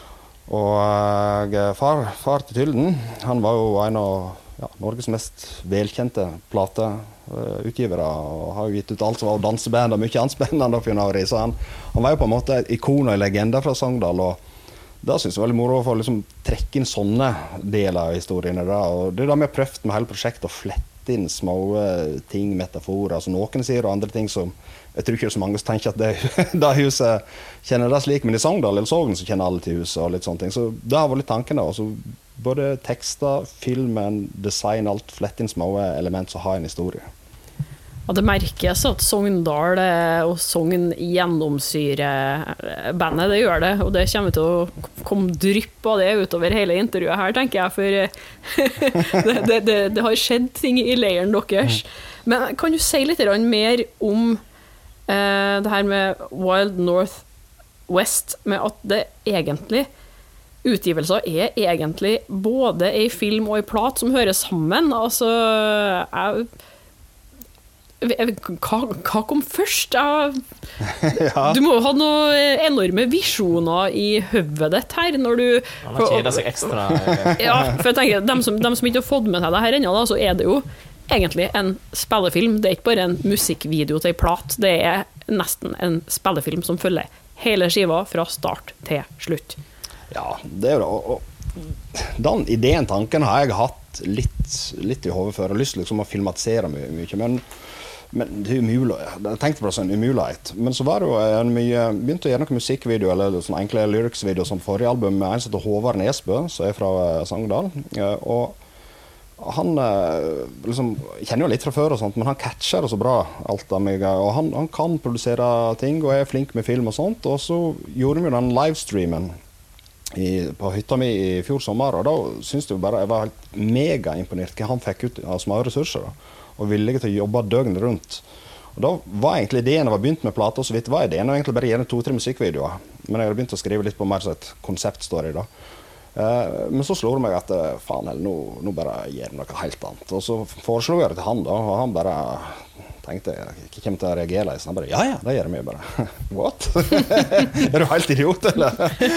Og uh, far, far til Tylden, han var jo en av ja, Norges mest velkjente plateutgivere, og har jo gitt ut alt som var danseband og mye annet spennende opp i Norge, så han, han var jo på en måte et ikon og en legende fra Sogndal, og da synes jeg var veldig moro å få liksom trekke inn sånne deler av historiene da, og det er da vi har prøvd med hele prosjektet å flette inn små ting, metaforer, altså noen sier og andre ting som jeg tror ikke det er så mange som tenker at det, det huset kjenner det slik, men i Sogndal eller Sogn så kjenner alle til huset og litt sånne ting, så det har vært litt tanken da, altså både tekster, filmen, design, alt flett inn små element som har en historie. Ja, det merkes at Sogndal og Sogn gjennomsyrer bandet, det gjør det, og det kommer til å komme drypp av det utover hele intervjuet her, tenker jeg, for det, det, det, det har skjedd ting i leiren deres. Men kan du si litt mer om eh, det her med Wild North West, med at det egentlig utgivelser er egentlig både i film og i plat som hører sammen. Altså, jeg, jeg, hva, hva kom først? Jeg, ja. Du må jo ha noen enorme visjoner i høvet ditt her, når du... Han har kjedet seg ekstra. Ja, for jeg tenker, dem som, dem som ikke har fått med seg det her ennå, da, så er det jo egentlig en spillefilm. Det er ikke bare en musikkvideo til en plat, det er nesten en spillefilm som følger hele skiva fra start til slutt. Ja, det er jo det. Og den ideen, tanken har jeg hatt litt, litt i hodet før. Jeg har lyst liksom å filmatisere mye, mye men, men det er umulig. Jeg tenkte på det som en umulighet. Men så var det jo en mye, begynte å gjøre noen musikkvideo, eller sånn enkle lyrics-video som forrige album, med en som heter Håvard Nesbø, som er fra Sogndal. Og han liksom, jeg kjenner jo litt fra før og sånt, men han catcher det så bra, alt av meg. Og han, han kan produsere ting, og er flink med film og sånt. Og så gjorde vi den livestreamen I, på hytta mi i fjor sommer, og da synes jeg bare jeg var helt mega imponert hva han fikk ut av små ressurser da, og villige til å jobbe døgnet rundt. Og da var egentlig ideen, jeg var begynt med plater så vidt, var ideen å egentlig bare gjøre to-tre musikkvideoer, men jeg hadde begynt å skrive litt på mer så et konseptstory da. Eh, men så slår det meg at faen, eller, nå, nå bare gjør jeg noe helt annet, og så foreslo jeg det til han da, og han bare tenkte jeg ikke kommer til å reagere så han bare, ja ja, det gjør jeg bare what? Er du helt idiot eller?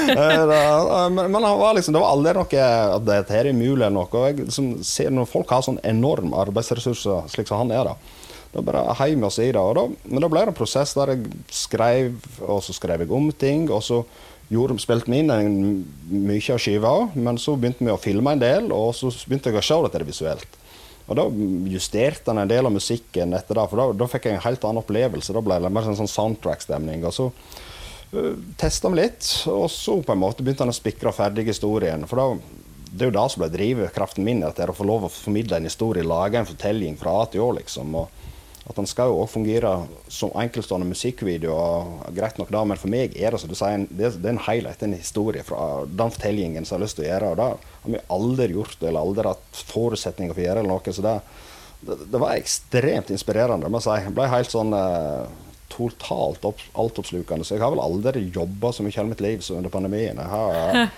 men, men han var liksom, det var aldri noe at det her er mulig eller noe, og jeg liksom, ser når folk har sånn enorm arbeidsressurser slik som han er da, da bare heier vi oss i det, og da, men da ble det en prosess der jeg skrev, og så skrev jeg om ting, og så gjorde, spilte vi inn en, mye av skiva, men så begynte vi å filme en del, og så begynte jeg å se dette visuelt. Og da justerte han en del av musikken etter det, for da, da fikk jeg en helt annen opplevelse. Da ble det mer sånn soundtrack-stemning. Og så uh, testet vi litt, og så på en måte begynte han å spikre ferdig historien. For da, det er jo det som ble drivkraften min, at det er å få lov å formidle en historie, lage en fortelling fra A til Å, liksom. Og at han skal jo også fungere som enkeltstående musikkvideo, og greit nok da, men for meg er det, så du sier, det er en highlight, en historie fra den fortellingen som jeg har lyst til å gjøre, og da har vi aldri gjort det, eller aldri hatt forutsetninger for å gjøre eller noe, så det, det, det var ekstremt inspirerende, må jeg si. Jeg ble helt sånn eh, totalt opp, altoppslukende, så jeg har vel aldri jobbet så mye i hele mitt liv som under pandemien. Jeg har,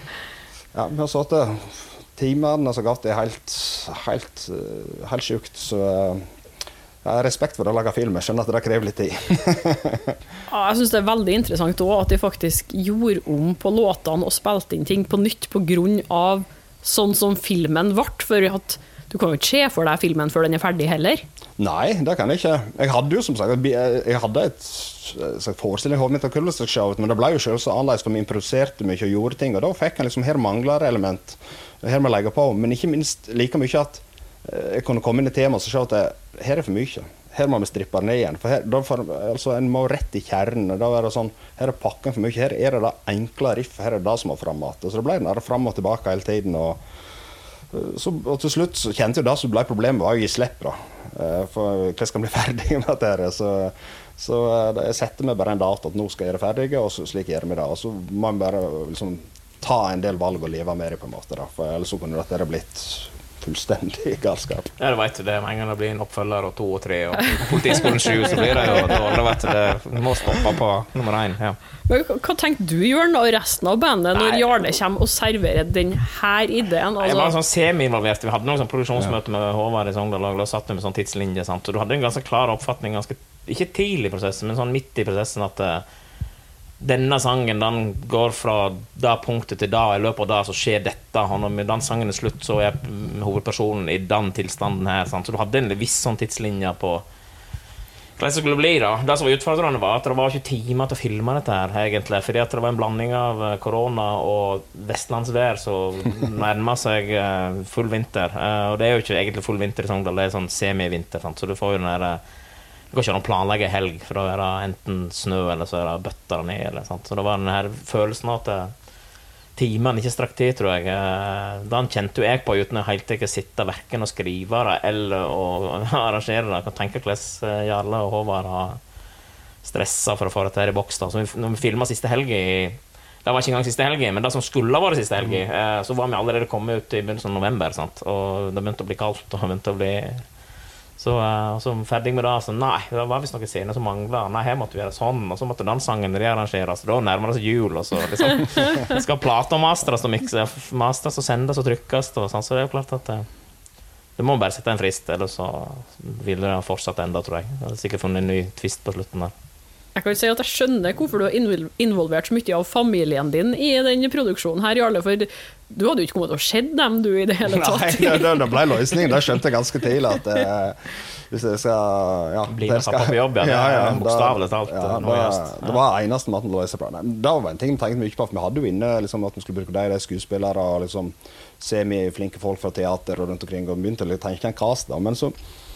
ja, vi har satt timene så godt, det er helt, helt, helt sjukt, så jeg har respekt for å lage film, jeg skjønner at det krever litt tid. Ja, jeg synes det er veldig interessant også at de faktisk gjorde om på låtene og spilte inn ting på nytt på grunn av sånn som filmen ble, for at du kan jo ikke se for deg filmen før den er ferdig heller. Nei, det kan jeg ikke. Jeg hadde jo som sagt, jeg hadde et forestilling i hodet mitt av Kullestrøk-showet, men det ble jo selv så annerledes, for vi improviserte mye og gjorde ting, og da fikk jeg liksom, her mangler element, her må jeg legge på, men ikke minst like mye at jeg kunne komme inn i temaet og se at det, her er for mye. Her må vi strippe ned igjen. For her, da får, altså, en må rett i kjernen. Da er det sånn, her er pakken for mye. Her er det da enkle riff. Her er det som må frem at. Så det ble den frem og tilbake hele tiden. Og, så, og til slutt så kjente jeg det som ble problemet, var jo å gi slipp da. For hva skal bli ferdig med dette? Så, så jeg setter meg bare en dato at nå skal jeg gjøre ferdig, og så, slik gjør vi det. Og så må man bare liksom, ta en del valg og leve med det på en måte. Da. For ellers så kunne dette blitt fullstendig galskap. Ja, du vet det, med en gang det blir en oppfølger og to og tre og politiskolen sju, så blir det jo dårlig, vet du, det må stoppe på nummer én, ja. Men hva tenkte du, Jørn, og resten av bandet, når Jarle kommer og serverer denne ideen? Altså? Jeg var sånn semi-involvert, vi hadde noen sånn produksjonsmøte med Håvard i Sogndal, og satt vi med sånn tidslinje, sant? Og du hadde en ganske klar oppfatning, ganske, ikke tidlig i prosessen, men sånn midt i prosessen, at denne sangen, den går fra da punktet til da, i løpet av da så skjer dette, og når den sangen er slutt så er hovedpersonen i den tilstanden her, sant? Så du hadde en viss sånn tidslinje på hva det skulle bli da. Det som var utfordrende var at det var ikke timer til å filme dette her, egentlig, fordi at det var en blanding av korona og vestlandsvær, så nærmer seg full vinter, og det er jo ikke egentlig full vinter i Sogndal, det er sånn semi-vinter, sant? Så du får jo den der det går ikke an å planlegge helg for å være enten snø eller så er det bøtter ned eller, sant? Så det var den her følelsen av at timen ikke strakk tid, tror jeg. Den kjente jo jeg på uten å helt ikke sitte hverken og skrive det eller å arrangere det. Jeg kan tenke hvordan Jarle og Håvard har stresset for å få dette her i boks da. Så når vi filmet siste helg i det var ikke engang siste helg, men det som skulle ha vært siste helg, så var vi allerede kommet ut i begynnelsen av november, sant? Og det begynte å bli kaldt, og det begynte å bli Så, uh, så ferdig med det, så nei, det var visst noen scener som manglet. Nei, her måtte vi gjøre sånn, og så måtte den sangen rearrangeres. Da nærmer det seg jul, og så liksom, det skal plate og mastres og mikses, mastres og sendes og trykkes, og sånn, så det er jo klart at uh, det må bare sette en frist, eller så vil det fortsatt enda, tror jeg. Jeg har sikkert funnet en ny twist på slutten der. Jeg kan si at jeg skjønner hvorfor du har involvert så mye av familien din i denne produksjonen her, Jarle, for du hadde jo ikke kommet til å skjedde dem du i det hele tatt. Nei, det, det ble løsningen, det skjønte jeg ganske tidlig at eh, hvis jeg skal ja, bli med pappa på jobb, ja, ja, ja, bokstavelig talt. Ja, det, det var eneste måten å løse bra. Nei, det var en ting vi tenkte mye på, for vi hadde jo inne liksom, at vi skulle bruke de skuespillere og liksom, semi-flinke folk fra teater og rundt omkring, og begynte å tenke en cast da, men så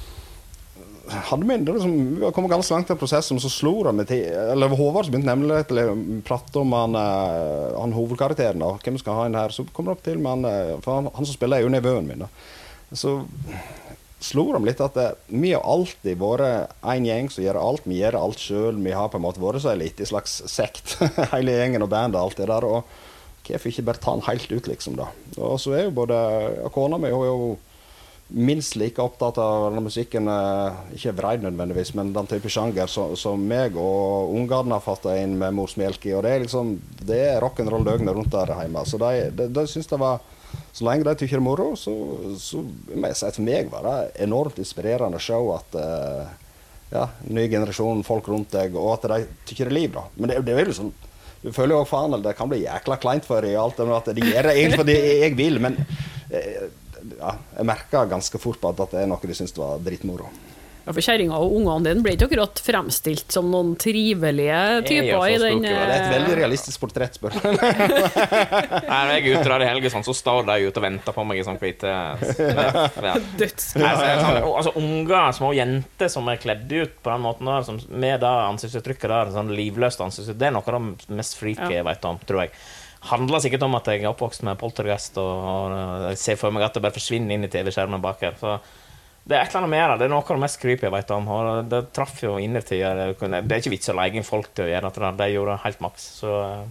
hadde vi, det liksom, vi var kommet ganske langt til prosessen, så slo det med til, eller Håvard som begynte nemlig til å prate om han, han hovedkarakteren da, hvem skal ha inn her, så kom det opp til med han, for han, han som spiller er jo nevøen min da. Så slo de litt at det, vi har alltid vært en gjeng som gjør alt, vi gjør alt selv, vi har på en måte vært så litt i slags sekt, hele gjengen og bandet og alt det der, og hvorfor ikke bare ta den helt ut liksom da. Og så er jo både, ja, kona mi, hun er jo minst like opptatt av den musikken, ikke vreid nødvendigvis, men den type sjanger som, som meg og ungene har fattet inn med morsmelk i, og det er liksom, det er rock'n'roll døgnet rundt der hjemme, så de, de, de synes det var, så lenge de tykker det moro, så, så må jeg si at for meg var det enormt inspirerende show at, ja, ny generasjon, folk rundt deg, og at de tykker det er liv da, men det, det er jo sånn, du føler jo også faen, det kan bli jækla kleint for i alt, at de gjør det egentlig fordi jeg vil, men ja, jeg merket ganske fort på at det er noe de synes var dritmoro. Ja, for kjæringa og ungene dine ble ikke akkurat fremstilt som noen trivelige typer i den... Det er et veldig realistisk portrett, spør du. Nei, når jeg er ute der i helgen, så står de ute og venter på meg i sånn hvite... Dødskult. Sånn, altså, unger, små jenter som er kledd ut på den måten der, som med det ansiktsuttrykket der, sånn livløst ansiktsuttrykk, det er noe av det mest freaky jeg vet om, tror jeg. Handler sikkert om at jeg er oppvokst med poltergeist, og, og jeg ser for meg at det bare forsvinner inn i T V-skjermen bak her, så... Det er et eller annet mer, det er noe av det mest creepy jeg vet om, og det traff jo innertid. Det er ikke vits å leie inn folk til å gjøre det, de gjorde helt maks. Så,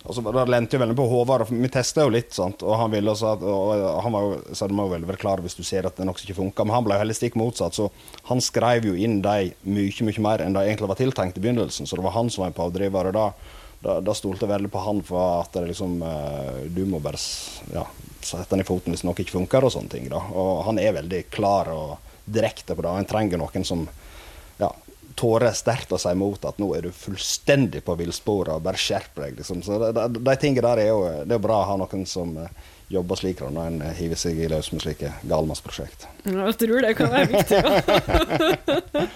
Altså, da lente jo veldig på Håvard, vi testet jo litt, sant? Og han ville også at, og han var jo, så det må jo veldig være klar hvis du ser at det nok ikke funker, men han ble jo heller stikk motsatt, så han skrev jo inn de mye, mye mer enn de egentlig var tiltenkt i begynnelsen, så det var han som var en pådriver, og da, da, da stolte jeg veldig på han for at det liksom, du må bare ja, sette den i foten hvis noe ikke funker og sånne ting, da. Og han er veldig klar og direkte på det, han trenger noen som, ja, tårer sterkt å si imot at nå er du fullstendig på villspor og bare skjerp deg, liksom. Så de, de, de tingene der er jo, det er jo bra å ha noen som jobber slik når en hiver seg i løs med slike galmasprosjekt. Jeg tror det kan være viktig, ja.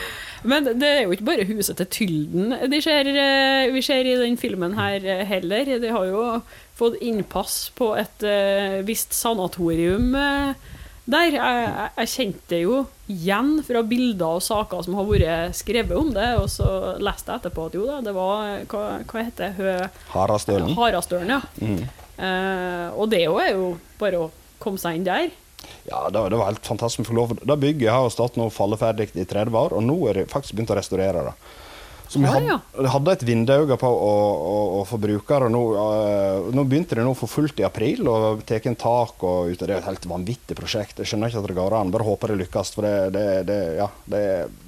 Men det er jo ikke bare huset til Tylden de ser, vi ser i den filmen her heller. De har jo fått innpass på et uh, visst sanatorium uh, der. Jeg, jeg kjente jo igjen fra bilder og saker som har vært skrevet om det, og så leste jeg etterpå at jo da, det var, hva, hva heter det? Harastølen. Harastølen, ja. Mm. Uh, og det er jo bare å komme seg inn der. Ja, det var, det var helt fantastisk. Det bygget har jo stått nå falleferdig i tretti år, og nå er det faktisk begynt å restaurere det. Så vi hadde, hadde et vindauge på å, å, å få brukere, og nå, uh, nå begynte det nå for fullt i april, og teke en tak, og ut, det er et helt vanvittig prosjekt. Jeg skjønner ikke at det går an, bare håper det lykkes, for det, det, det, ja, det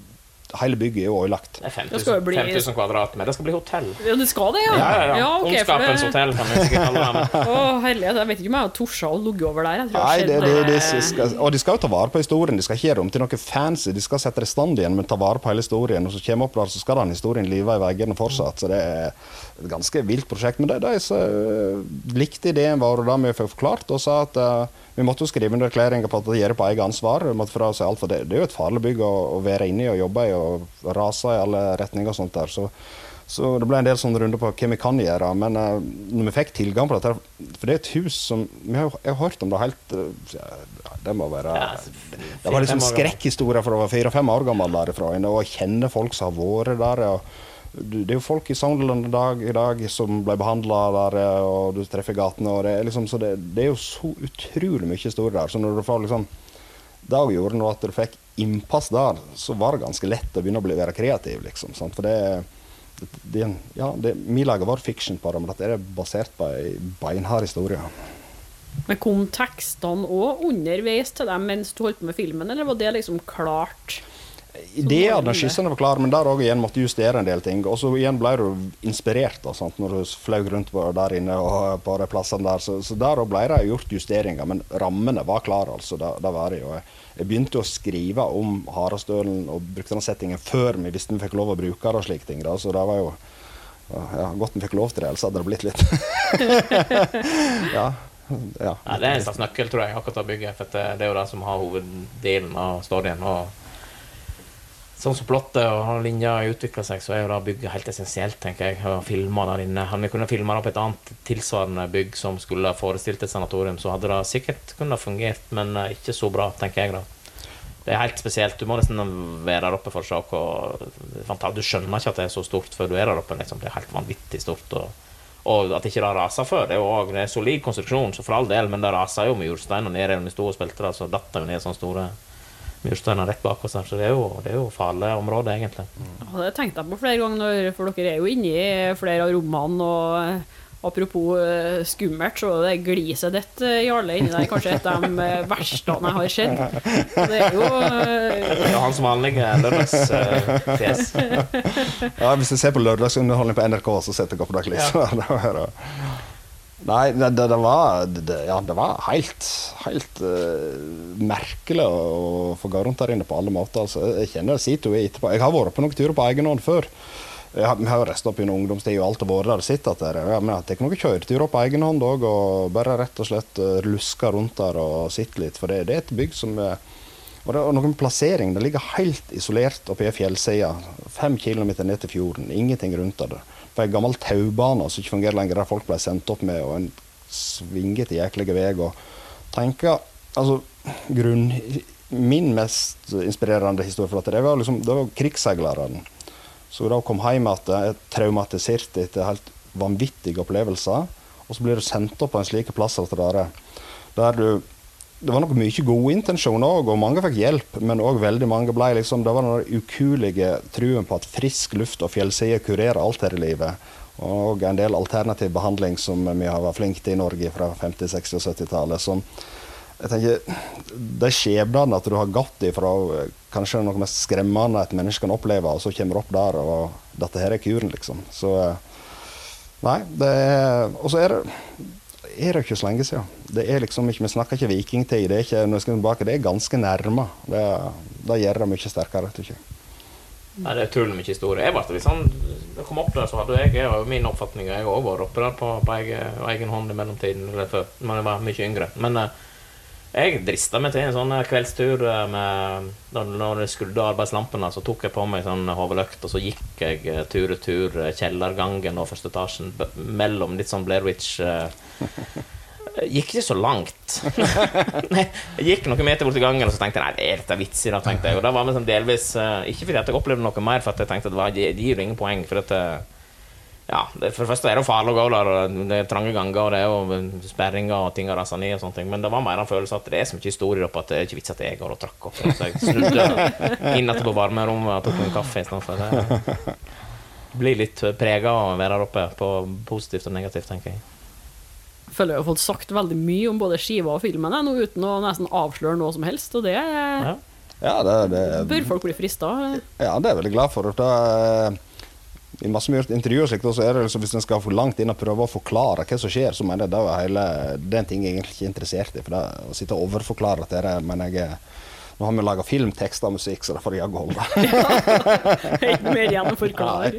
hele bygget er jo ødelagt. Det er fem tusen kvadrat, men det skal bli hotell. Ja, det skal det, ja. Ja, ja, ja. ja okay, Ondskapens det... hotell, kan vi sikkert kalle det. Åh, herlighet, jeg vet ikke om jeg har torset å lugge over der. Jeg tror Nei, jeg det, det, det, det skal, og de skal jo ta vare på historien, de skal ikke gjøre om til noe fancy, de skal sette det i stand igjen, men ta vare på hele historien, og så kommer opp der, så skal den historien live i veggene fortsatt, så det er et ganske vilt prosjekt, men det, det er så uh, likte ideen var, og da vi fikk forklart, og sa at uh, vi måtte jo skrive under erklæringer på at det gjør det på egen ansvar, vi måtte fra seg alt, for det, det er jo et farlig bygg å, å være inne i og jobbe i, og rase i alle retninger og sånt der, så, så det ble en del sånne runder på hva vi kan gjøre, men uh, når vi fikk tilgang på dette, for det er et hus som, vi har, jeg har hørt om det helt, uh, ja, det må være, det var liksom skrekkhistorie for å være fire-fem år gammel derifra, og jeg kjenner folk som har vært der, og det er jo folk i Sogndland i dag, i dag som ble behandlet der, og du treffer gatene, og det er liksom, så det, det er jo så utrolig mye historie der, så når du får liksom, dag gjorde noe at du fikk innpass der, så var det ganske lett å begynne å bli, være kreativ, liksom, sant? For det, det, ja, det, vi lager vår fiction på det, men det er basert på en beinhard historie. Men kom tekstene også underveis til dem mens du holdt på med filmen, eller var det liksom klart? Ideen av skissene var klar, men der også igjen måtte justere en del ting, og så igjen ble du inspirert da, sant, når du fløy rundt på, der inne og på de plassene der, så, så der ble det gjort justeringer, men rammene var klare, altså, da, da var det jo. Jeg, jeg begynte å skrive om Harastølen og brukte den settingen før vi visste vi fikk lov å bruke det og slike ting, da, så det var jo ja, godt vi fikk lov til det, ellers hadde det blitt litt. ja. Ja. Ja, det er en slags nøkkel, tror jeg, akkurat å bygge, for det, det er jo det som har hoveddelen av storyen, og sånn som plottet og linja utvikler seg, så er jo det bygget helt essensielt, tenker jeg, å filme der inne. Hadde vi kunnet filme det på et annet tilsvarende bygg som skulle forestilt et sanatorium, så hadde det sikkert kunnet fungert, men ikke så bra, tenker jeg da. Det er helt spesielt, du må nesten være der oppe for å se, og du skjønner ikke at det er så stort før du er der oppe, liksom. Det er helt vanvittig stort, og, og at ikke det raser før, det er jo også, det er solid konstruksjon, så for all del, men det raser jo med jordstein, og ned når vi stod og spilte det, så datt det jo ned sånne store mursteiner rett bak oss her, så det er jo, det er jo farlig område egentlig. Ja, det tenkte jeg på flere ganger, for dere er jo inne i flere av rommene, og apropos skummelt, så det gliset ditt, Jarle, inni der, kanskje et av de verste jeg har sett. Det er jo... Det er hans vanlige lørdagsfjes. Ja, hvis du ser på lørdagsunderholdning på N R K, så setter jeg opp det gliset. Ja. Nei, det, det, var, det, ja, det var helt, helt uh, merkelig å få gå rundt der inne på alle måter. Altså, jeg kjenner det sitter jo etterpå. Jeg har vært på noen turer på egen hånd før. Jeg har, vi har jo restet opp i en ungdomstid og alt og vært der og sitter der. Ja, men jeg har tatt noen kjøreturer på egen hånd også, og bare rett og slett uh, lusker rundt der og sitter litt. For det, det er et bygg som... Uh, og det er noen plassering, det ligger helt isolert oppe i fjellsiden, fem kilometer ned til fjorden, ingenting rundt av det. For en gammel taubane som ikke fungerer lenger, der folk ble sendt opp med, og en svingete jæklige vei. Og tenker, altså, grunn, min mest inspirerende historie for det var liksom, det var krigsseilerne. Så da kom hjem at det er traumatisert etter helt vanvittige opplevelser, og så blir du sendt opp på en slik plass at det er, der du, det var nok mye gode intensjoner også, og mange fikk hjelp, men også veldig mange ble liksom, det var den ukulige truen på at frisk luft og fjellsider kurerer alt her i livet. og en del alternativ behandling som vi har vært flinke til i Norge fra femti-, seksti- og sytti-tallet. Som jeg tenker, det er skjebnen at du har gått ifra kanskje noe mest skremmende et menneske kan oppleve, og så kommer du opp der, og dette her er kuren, liksom. Så nei, det er, og så er det, er det ikke så lenge siden. Det er liksom ikke, vi snakker ikke vikingtid, det er ikke, når vi skal tilbake, det er ganske nærme. Det, det gjør det mye sterkere, tror jeg. Nei, det er utrolig mye historie. Jeg ble litt sånn, da jeg kom opp der, så hadde jeg, jeg var min oppfatning, jeg har også vært oppe der på, på egen, egen hånd i mellomtiden, eller før, når jeg var mye yngre. Men uh, jeg dristet meg til en sånn kveldstur med, når jeg skulle da arbeidslampene, så tok jeg på meg sånn hovedløkt, og så gikk jeg tur og tur kjellergangen og første etasjen, mellom litt sånn Blair Witch. Uh, gikk ikke så langt. Nei, jeg gikk noen meter bort i gangen, og så tenkte jeg, nei, det er dette vitsig, da, tenkte jeg. Og da var vi sånn delvis, uh, ikke fordi at jeg opplevde noe mer, for at jeg tenkte at det, var, det gir jo ingen poeng, for at ja, det, for det første er det farlig å gå der, og det er trange ganger, og det er jo sperringer og ting og rasser ned og sånne ting, men det var mer en følelse at det er så mye historier opp at det er ikke vits at jeg går og trakk opp, så jeg snudde inn etter på varmerommet og tok en kaffe i stedet for det. Blir litt preget av å være der oppe på positivt og negativt, tenker jeg. Jeg føler jeg har fått sagt veldig mye om både skiva og filmen nå, uten å nesten avsløre noe som helst, og det, Ja. Ja, det, det bør folk bli fristet. Ja, det er jeg veldig glad for. Da, i masse mye intervjuer så er det liksom, hvis en skal for langt inn og prøve å forklare hva som skjer, så mener jeg det er hele, den ting jeg egentlig ikke er interessert i, for det, å sitte og overforklare at det er, men jeg nå har vi laget film, tekst og musikk, så det får jeg holde. Ikke mer igjen å forklare.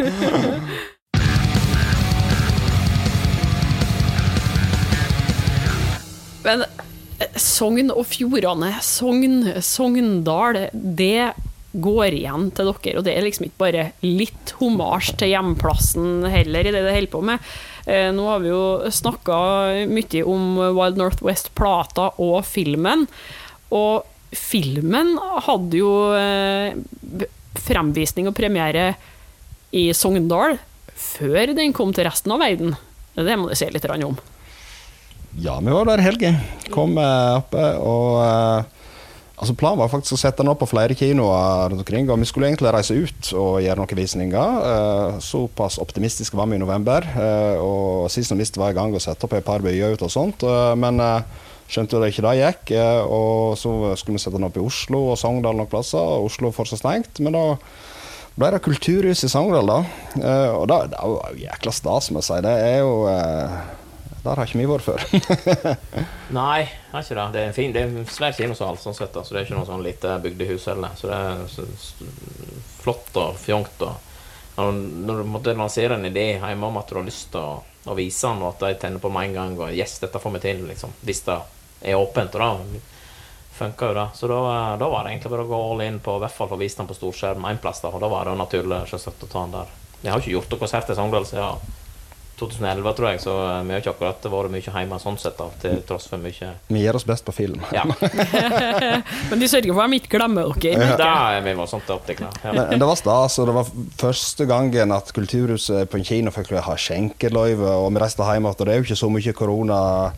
Men Sogn og Fjordane, Sogn, Sogndal, det går igjen til dere, og det er liksom ikke bare litt hommage til hjemplassen heller i det det holder på med. Eh, nå har vi jo snakket mye om Wild Northwest-plata og filmen, og filmen hadde jo eh, fremvisning og premiere i Sogndal før den kom til resten av verden. Det må du si litt om. Ja, vi var der i helgen. Kom eh, oppe, og eh, altså planen var faktisk å sette den opp på flere kinoer rundt omkring, og vi skulle egentlig reise ut og gjøre noen visninger. Eh, såpass optimistiske var vi i november, eh, og sist og visst var jeg i gang å sette opp et par byer ut og sånt, eh, men eh, skjønte det ikke da gikk, eh, og så skulle vi sette den opp i Oslo og Sogndal noen plasser, og Oslo fortsatt stengt, men da ble det kulturhus i Sogndal da, eh, og da, det var jo jækla stas, må jeg si. Det er jo... Eh, Der har ikke vi vært før. Nei, det er ikke det. Det er en fin, det er en svær kinosal, sånn sett, så det er ikke noe sånn lite bygdehus heller. Så det er så, så, flott og fjongt. Og når, når du måtte lansere en idé hjemme om at du har lyst til å, å vise den, og at de tenner på med en gang, og yes, dette får vi til, liksom, hvis det er åpent, og da funker jo det. Så da, da var det egentlig bare å gå all in på, i hvert fall for å vise den på storskjerm en plass da, og da var det naturlig selvsagt å ta den der. Jeg har ikke gjort noe konsert i Sogndal siden tjue elleve, tror jeg, så vi har ikke akkurat vært mye hjemme sånn sett da, til tross for mye. Vi gjør oss best på film. Ja. Men de sørger for at de ikke glemmer dere. Da er vi var sånt opptikla. Ja. Men det var stas, og det var første gangen at Kulturhuset på en kino fikk ha skjenkeløyve, og vi reiste hjem, og det er jo ikke så mye korona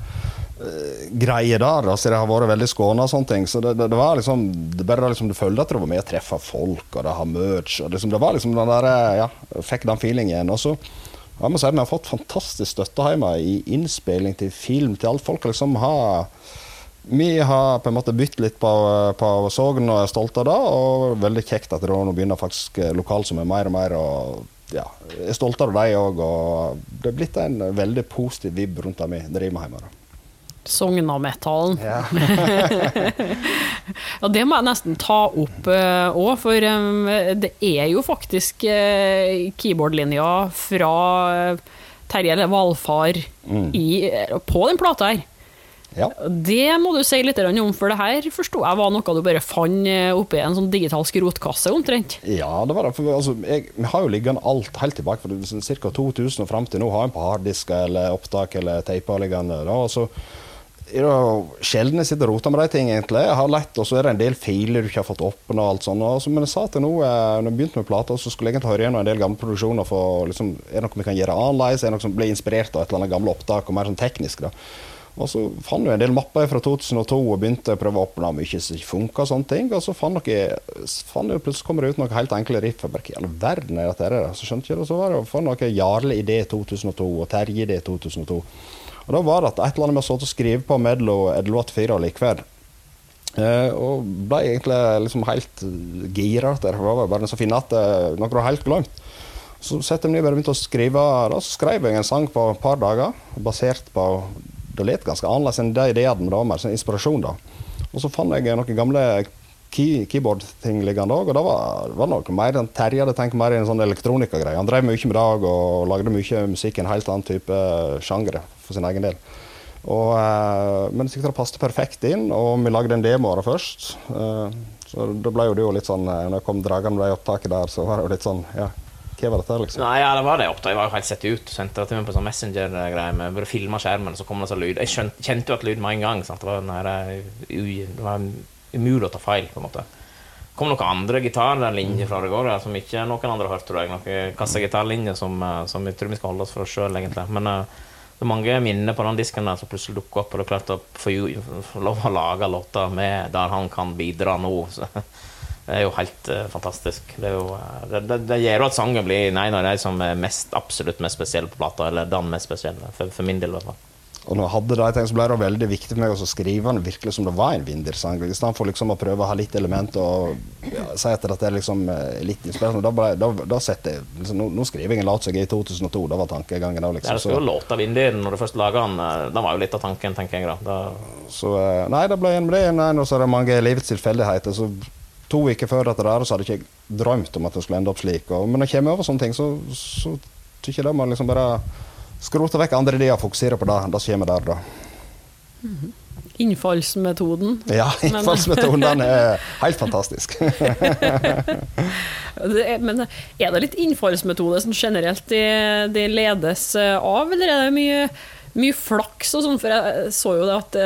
greier der, altså det har vært veldig skånet og sånne ting, så det, det, det var liksom, det bare liksom, du følte at du var med å treffe folk, og det har merch, og liksom, det var liksom den der, ja, fikk den feelingen, og så ja, men så vi har fått fantastisk støtte hjemme i innspilling til film, til alt folk liksom har. Vi har på en måte bytt litt på, på Sogn og er stolt av det, og veldig kjekt at det nå begynner faktisk lokal som er mer og mer, og ja, er stolt av deg også, og det er blitt en veldig positiv vibb rundt det vi driver med hjemme da. Sognametallen. Ja. Ja, det må jeg nesten ta opp uh, også, for um, det er jo faktisk uh, keyboardlinja fra uh, Terje Valfar mm. i, uh, på den plata her. Ja. Det må du si litt om, for det her forstod jeg var noe du bare fant uh, oppe i en sånn digital skrotkasse omtrent. Ja, det var det. For, altså, jeg, vi har jo liggende alt helt tilbake, for cirka to tusen og frem til nå har jeg på harddisk eller opptak eller teiper liggende da, og så er det sjelden jeg sitter og roter med de ting egentlig. Jeg har lett, og så er det en del filer du ikke har fått opp og alt sånt. Og så, men jeg sa til nå, når jeg begynte med plata, så skulle jeg egentlig høre igjen en del gamle produksjoner for, liksom, er det noe vi kan gjøre annerledes, er det noe som blir inspirert av et eller annet gamle opptak, og mer sånn teknisk da. Og så fant jeg en del mapper fra to tusen og to og begynte å prøve å åpne mye som ikke funket og sånne ting. Og så fant jeg, fant jeg plutselig kommer det ut noe helt enkle riff. Jeg bare, i alle verden er dette her? Så skjønte jeg det, så var det å få noe Jarle idé to tusen og to og Terje idé to tusen og to. Og da var det at et eller annet med å stå og skrive på Medlo elleve åttifire og likverd. Eh, og ble egentlig liksom helt gira der. Det var bare så fint at noe var helt glemt. Så sette jeg meg bare begynte å skrive, da så skrev jeg en sang på et par dager, basert på det let ganske annerledes enn det ideene, men det var mer sånn inspirasjon da. Og så fant jeg noen gamle key, keyboard-ting liggende også, og det var, var noe mer enn Terje hadde tenkt mer i en sånn elektronika-greie. Han drev mye med dag og lagde mye musikk i en helt annen type genre for sin egen del. Og, uh, men sikkert det passet perfekt inn, og vi lagde en demo da først. Uh, så da ble jo det jo litt sånn, når jeg kom dragene med det opptaket der, så var det jo litt sånn, ja. Hva var dette liksom? Nei, ja, det var det opptaket. Jeg var jo helt sett ut. Sendte det til meg på sånn Messenger-greier med bare filmet skjermen, og så kom det så lyd. Jeg skjønte, kjente jo at lyd med en gang, sant? Det var, nære, det var umulig å ta feil, på en måte. Det kom noen andre gitarlinjer fra det går, som ikke noen andre har hørt, tror jeg. Noen kassegitarlinjer som, som jeg tror vi skal holde oss for oss selv, egentlig. Men uh, det er mange minner på den disken der som plutselig dukker opp, og det er klart å få, få lov å lage låter med der han kan bidra nå. Så. Det er jo helt uh, fantastisk. Det, er jo, uh, det, det, det gjør jo at sangen blir en av de som er mest, absolutt mest spesielle på plata, eller den mest spesielle, for, for min del i hvert fall. Og når jeg hadde det, jeg tenkte, så ble det veldig viktig for meg å skrive den virkelig som det var en vindersang. I stedet for liksom å prøve å ha litt element og ja, si at det er liksom litt inspirerende. Da, ble, da, da setter jeg, liksom, nå, nå skriver jeg en låt som jeg i to tusen og to, da var tankegangen da liksom. Ja, det skulle jo låte Vindyren når du først laget den, den var jo litt av tanken, tenker jeg da. da... Så, nei, det ble en, ble en, og så er det mange livets tilfeldigheter, så to uker før dette der, så hadde jeg ikke drømt om at det skulle ende opp slik. Og, men når jeg kommer over sånne ting, så, så tykker jeg det må liksom bare skrote vekk andre ideer og fokusere på det. Da kommer der, da. Mm-hmm. Innfallsmetoden. Ja, innfallsmetoden, den er helt fantastisk. det er, men er det litt innfallsmetode som generelt de, de ledes av, eller er det mye... mye flaks og sånn, for jeg så jo det at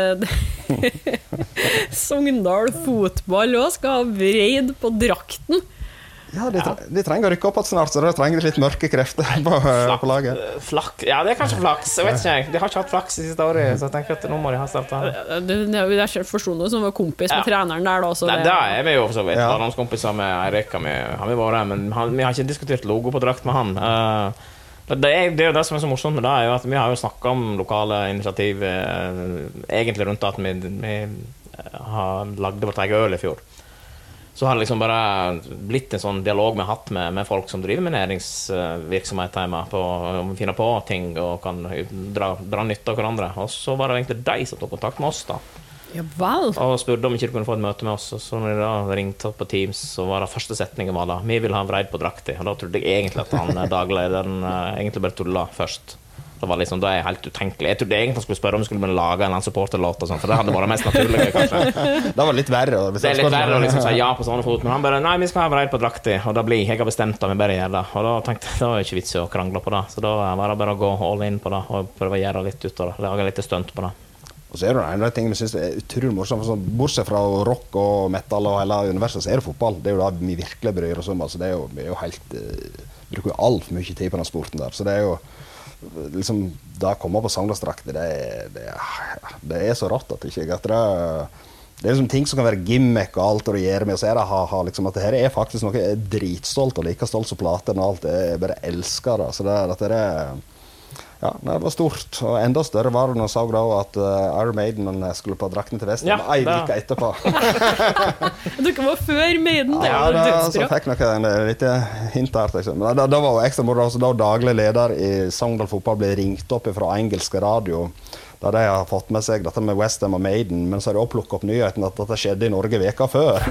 Sogndal fotball også skal ha breid på drakten. Ja, de, tre de trenger å rykke opp snart, så de trenger litt mørke krefter på, flak, på laget. Flak, ja, det er kanskje flaks, jeg vet ikke, de har ikke hatt flaks i siste året, så jeg tenker at nå må de ha startet. Det, det er jo forstått noe som var kompis med ja. treneren der da. Så Nei, det er vi jo for så vidt, ja. Barndomskompiser med Eirik har vi, har vi vært, men han, vi har ikke diskutert logo på drakt med han. Uh, Det er, det er jo det som er så morsomt med det, er jo at vi har jo snakket om lokale initiativ eh, egentlig rundt at vi, vi har lagd vårt eget øl i fjor. Så har det liksom bare blitt en sånn dialog vi har hatt med, med folk som driver med næringsvirksomhet hjemme, på å finne på ting og kan dra, dra nytte av hverandre. Og så var det egentlig de som tok kontakt med oss da. Ja, vel. Og spurte om vi ikke kunne få et møte med oss, og så når de da ringte opp på Teams, så var det første setningen var da, vi vil ha breid på drakti, og da trodde jeg egentlig at han daglederen egentlig bare tulla først. Det var liksom, det er helt utenkelig. Jeg trodde egentlig han skulle spørre om vi skulle begynne å lage en eller annen supporterlåt og sånn, for det hadde vært mest naturlig, kanskje. Det var litt verre. Det er litt verre å liksom si ja på sånne fot, men han bare, nei, vi skal ha breid på drakti, og da blir jeg har bestemt at vi bare gjør det. Og da tenkte jeg, det var ikke vits i å krangle på det, så da var det bare å gå all in på det, og prøve å gjøre litt ut av det, lage litt stunt på det. Og så er det en av de tingene vi synes er utrolig morsomt, sånn, bortsett fra rock og metal og hele universet, så er det fotball. Det er jo da vi virkelig bryr oss om, altså det er jo, vi er jo helt, uh, bruker jo alt for mye tid på den sporten der, så det er jo, liksom, da kommer på Sogndalsdrakter, det, det, det er så rått at ikke, at det, det er liksom ting som kan være gimmick og alt og gjøre med, og så er det ha, ha, liksom, at det her er faktisk noe jeg er dritstolt og like stolt som platen og alt, jeg bare elsker det, så det, at det er ja, det var stort, og enda større var det når jeg så da at uh, Iron Maiden skulle på draktene til Vesten, ja, ei vika etterpå. Dere var før Maiden, det ja, var da, dødsbra. Så fikk noe en lite hint der, liksom. Men da, da var jo ekstra moro, altså, da daglig leder i Sogndal fotball ble ringt opp fra engelske radio, da de har fått med seg dette med West Ham og Maiden, men så har de også plukket opp nyheten at dette skjedde i Norge veka før.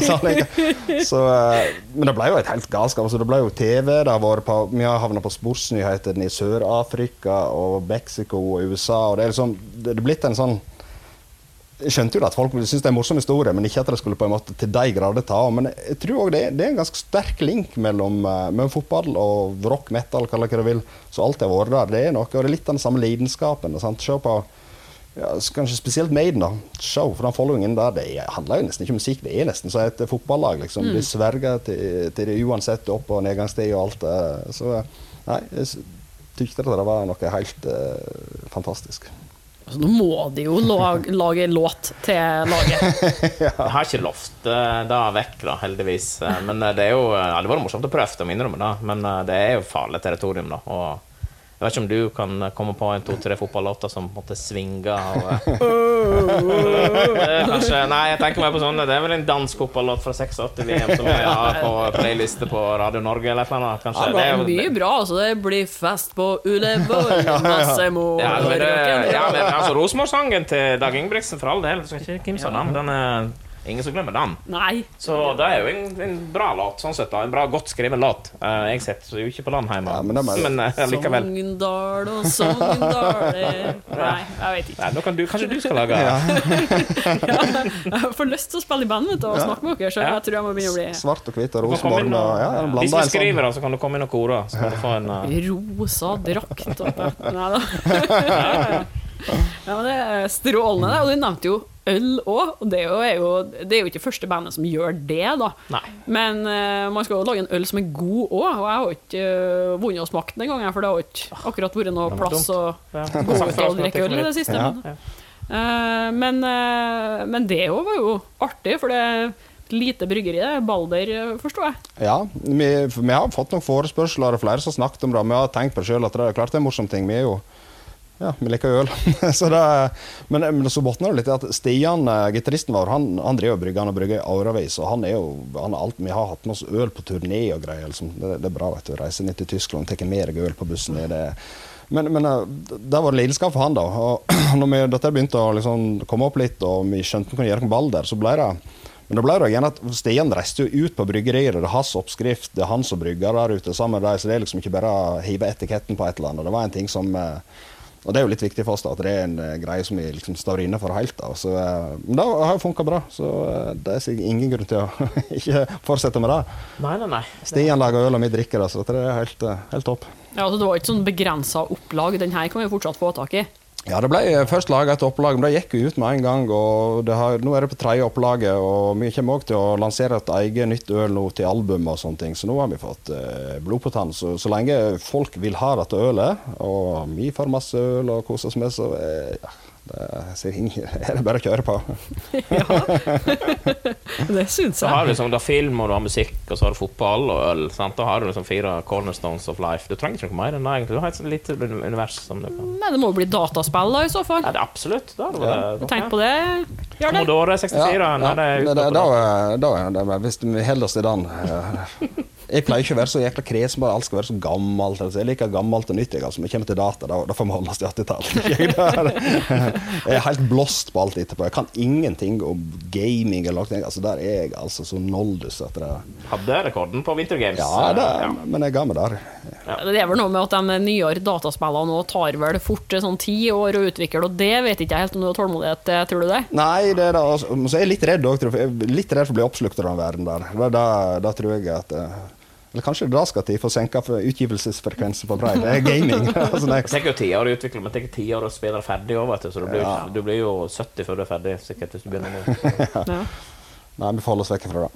så, men det ble jo et helt galskap, så det ble jo T V, det har vært på, vi har havnet på sportsnyhetene i Sør-Afrika og Mexico og U S A, og det er liksom, det er blitt en sånn, jeg skjønte jo at folk synes det er en morsom historie, men ikke at det skulle på en måte til de grader ta, men jeg tror også det, det er en ganske sterk link mellom, mellom fotball og rock, metal, kall det hva du vil, så alt har vært der, det er noe, og det er litt av den samme lidenskapen, sant? Se på, ja, kanskje spesielt Maiden da, show, for den followingen der, det handler jo nesten ikke om musikk, det er nesten så et fotballag, liksom, mm. de sverger til, til det uansett opp- og nedgangstid og alt, så nei, jeg tykte det var noe helt uh, fantastisk. Altså, nå må de jo lage, lage låt til laget. Jeg har ikke lovt det vekk, da, heldigvis. Men det er jo ja, det var morsomt å prøve det, minner om det, men det er jo farlig territorium, da. Og jeg vet ikke om du kan komme på en to-tre fotballåter som måtte svinge og kanskje, nei, jeg tenker meg på sånn, det er vel en dansk fotballåt fra åttiseks V M som jeg har på playliste på Radio Norge eller et eller annet, kanskje. Ja, det er mye bra, altså. Det blir fest på Uleborg, masse mor. Ja, men, det, ja, men altså, Rosenborg-sangen til Dag Ingebrigtsen for all del, så skal ikke kimse den, den er ingen som glemmer den. Nei. Så det er jo en, en bra låt, sånn sett da. En bra, godt skrevet låt. Uh, jeg setter jo ikke på den hjemme. Ja, men det er men uh, likevel. Sogndal og Sogndal. Nei, jeg vet ikke. Nei, nå kan du, kanskje du skal lage ja. Jeg får lyst til å spille i band, vet du, og snakke med dere, så jeg tror jeg må begynne å bli svart og hvitt og Rosenborg. Ja, hvis vi skriver den, så kan du komme inn og kore. Så kan du få en uh... rosa drakt. Nei da. ja, men det er strålende, og du nevnte jo øl også, og det er jo, det er jo ikke første bandet som gjør det da. Nei. Men uh, man skal jo lage en øl som er god også, og jeg har ikke uh, vunnet og smakt den gangen, for det har ikke akkurat vært noe plass å ja. gå ut og drikke øl i det siste. Ja. Men, uh, men, uh, men det var jo artig, for det er lite bryggeri, det er Balder, forstår jeg. Ja, vi, vi har fått noen forespørsler og flere som snakket om det, vi har tenkt på det selv at det er klart det er en morsom ting, vi er jo ja, vi liker øl. så det, men, men så bottner det litt at Stian, gitaristen vår, han, han driver brygger, han brygger i årevis, og han er jo, han er alt, vi har hatt med oss øl på turné og greier, liksom. det, det er bra, vet du, reise ned til Tyskland, tekke mer øl på bussen, det, men, men det var lidenskap for han da, og når vi, dette begynte å liksom komme opp litt, og vi skjønte vi kunne gjøre noe Balder, så ble det, men det ble det igjen at Stian reiste jo ut på bryggerier, det er hans oppskrift, det er han som brygger der ute sammen med deg, så det er liksom ikke bare å hive etiketten på et eller annet, det var en ting som og det er jo litt viktig for oss da, at det er en uh, greie som vi liksom står inne for helt da. Så, uh, men det har jo funket bra, så uh, det er ingen grunn til å ikke fortsette med det. Nei, nei, nei. Stian lager øl og vi drikker det, så det er helt, uh, helt topp. Ja, altså det var ikke sånn begrenset opplag, den her kan vi fortsatt få tak i. Ja, det ble først laget et opplag, men det gikk jo ut med en gang, og det har, nå er det på tredje opplaget, og vi kommer også til å lansere et eget nytt øl nå til album og sånne ting, så nå har vi fått eh, blod på tann, så, så lenge folk vil ha dette ølet, og vi får masse øl og koser oss med, så eh, ja, det er det bare å kjøre på. Ja, det synes jeg. Så har du liksom da film, og du har musikk, og så har du fotball og øl, sant? Da har du liksom fire cornerstones of life. Du trenger ikke noe mer enn det, egentlig. Du har et lite univers som du kan... Nei, det må jo bli dataspill da, i så fall. Ja, det er absolutt. Da har du ja. det. Tenk på det. Gjør det. Commodore sekstifire, ja, ja. Nei, det er da, da, da, da, hvis vi holder oss til den... Jeg pleier ikke å være så jækla kresen, bare alt skal være så gammelt. Altså, jeg liker gammelt og nytt, jeg, altså. Vi kommer til data, da, da får vi holde oss til åttitallet. Jeg er helt blåst på alt etterpå. Jeg kan ingenting om gaming eller noe. Altså, der er jeg altså så noldus at det... Hadde rekorden på Winter Games. Ja, det, ja. men jeg ga meg der. Ja. Det er vel noe med at de nyere dataspillene nå tar vel fort sånn ti år å utvikle, og det vet ikke jeg helt om du har tålmodighet, tror du det? Nei, det er da, altså, så jeg er litt redd også, jeg er litt redd for å bli oppslukt av den verden der. Da, da, da tror jeg at... Eller kanskje det da skal til for å senke utgivelsesfrekvensen på brei. Det er gaming. altså, det tar jo ti år å utvikle, men det tar ti år å spille ferdig over, så du blir, ja. du blir jo sytti før du er ferdig, sikkert, hvis du begynner nå. ja. Nei, vi får holde oss vekk fra det.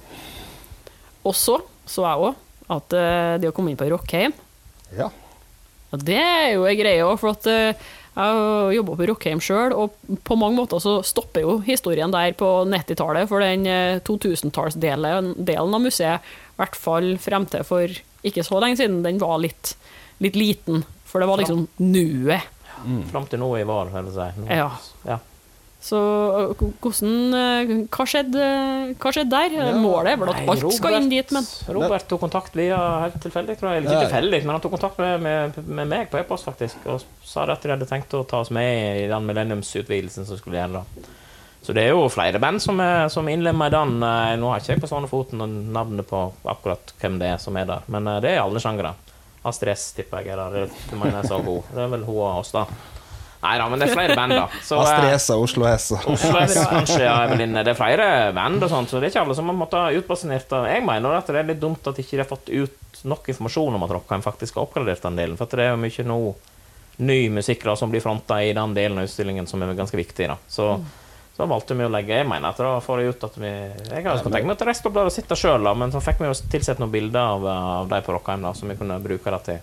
Og så så jeg også at uh, de har kommet inn på Rockheim. Ja. Og det er jo en greie også, for at uh, jeg har jobbet på Rockheim selv, og på mange måter så stopper jo historien der på nittitallet, for den uh, to-tusen-tallsdelen delen av museet, i hvert fall frem til for ikke så lenge siden, den var litt, litt liten, for det var liksom nuet. Mm. Frem til nå i var, vil jeg si. Nå. Ja. ja. Så hvordan, hva skjedde, hva skjedde der? Ja. Målet er vel at alt skal inn dit, men... Robert tok kontakt via helt tilfeldig, tror jeg. Eller ikke tilfeldig, men han tok kontakt med, med, med meg på e-post faktisk, og sa at de hadde tenkt å ta oss med i den millenniumsutvidelsen som skulle gjøre da. Så det er jo flere band som, er, som innlemmer i den. Nå har ikke jeg på sånne foten og navnet på akkurat hvem det er som er der, men det er alle sjangere. Astrid S tipper jeg er der, du mener jeg så god. Det er vel hun og oss da. Neida, men det er flere band da. Så, Astrid S og Oslo S. Oslo S kanskje, ja, Eveline. Det er flere band og sånt, så det er ikke alle som har måttet utplassert. Jeg mener at det er litt dumt at ikke de har fått ut nok informasjon om at Rockheim faktisk har oppgradert den delen, for det er jo mye no, ny musikk da, som blir frontet i den delen av utstillingen som er ganske viktig da. Så Så valgte vi å legge, jeg mener at da får jeg ut at vi, jeg har tenkt meg at Restobladet sitter selv da, men så fikk vi jo tilsett noen bilder av, av de på Rockheim da, som vi kunne bruke det til.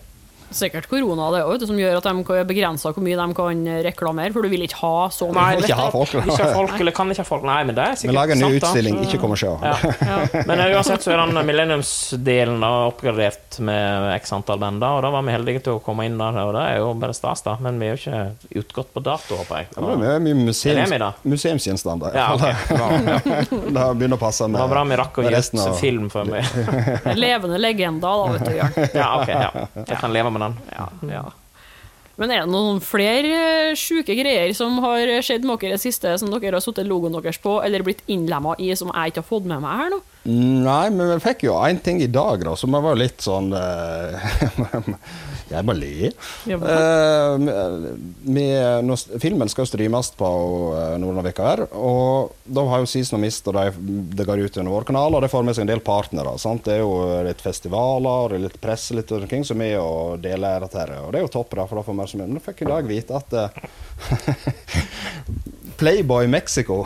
Sikkert korona det også, vet du, som gjør at de kan begrense hvor mye de kan reklamere, for du vil ikke ha så mye. Nei, ikke ha folk. Ikke ha folk, eller kan ikke ha folk. Nei, men det er sikkert Vi lager en ny sant, da. utstilling, Så- ikke kom og se. Ja. Ja. Men uansett så er den millenniumsdelen da oppgradert med x antall bender, og da var vi heldige til å komme inn der, og det er jo bare stas da, men vi er jo ikke utgått på dato, håper jeg. Ja, men det er mye museums, Er det med da? museumsgjenstander. Ja, ok. Bra, ja. Det begynner å passe med Det var bra vi rakk å med gi resten ut av- film for meg. Levende legender, da, vet du, Jørn. Ja, ok, ja. Jeg kan leve med den. Ja, ja. Men er det noen flere syke greier som har skjedd med dere i det siste, som dere har satt logoen deres på, eller blitt innlemmet i, som jeg ikke har fått med meg her nå? Nei, men vi fikk jo en ting i dag da, som var litt sånn eh, jeg bare ler. Ja, Eh, med, når filmen skal streames på uh, noen av vekka her, og da har jo Season of Mist, og de, det går ut under vår kanal, og det får med seg en del partnere. Sant? Det er jo litt festivaler, og litt presse, litt omkring, som er å dele dette her. Og det er jo topp, da, for da får vi mer som er. Men da fikk i dag vite at uh, Playboy Mexico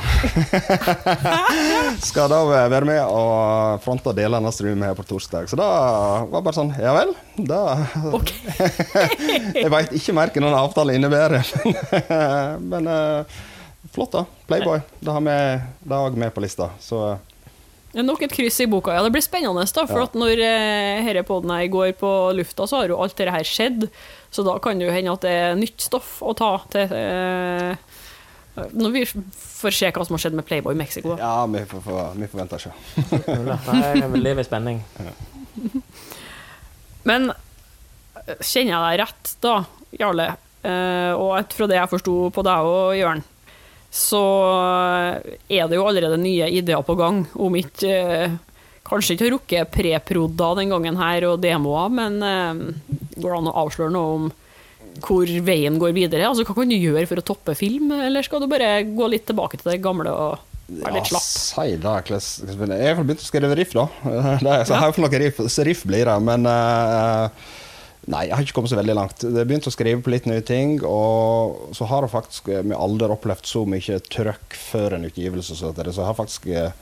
skal da være med og fronte delene av streamen her på torsdag. Så da var bare sånn, ja vel, da... jeg vet ikke mer hva noen avtale innebærer. Men uh, flott da, Playboy. Det har vi det har med på lista. Så... Det er nok et kryss i boka, ja. Det blir spennende da, for Ja. at når eh, herre podden her går på lufta, så har jo alt dette her skjedd, så da kan det jo hende at det er nytt stoff å ta til... Eh, når vi får se hva som har skjedd med Playboy Mexico. Ja, vi får, får, vi får vente ikke. Jeg vil leve i spenning. Men kjenner jeg deg rett da, Jarle, eh, og ut fra det jeg forstod på deg og Jørn, så er det jo allerede nye ideer på gang, om ikke eh, kanskje ikke å rukke pre-prodda den gangen her og demoer, men eh, går det an å avsløre noe om hvor veien går videre? Altså, hva kan du gjøre for å toppe film, eller skal du bare gå litt tilbake til det gamle og være litt slapp? Ja, si da, Kles. Jeg har i hvert fall begynt å skrive riff da. Det er, så jeg har for noen riff, så riff blir det, men uh, nei, jeg har ikke kommet så veldig langt. Jeg har begynt å skrive på litt nye ting, og så har jeg faktisk med alder opplevd så mye trøkk før en utgivelse, så, det, så jeg har faktisk uh,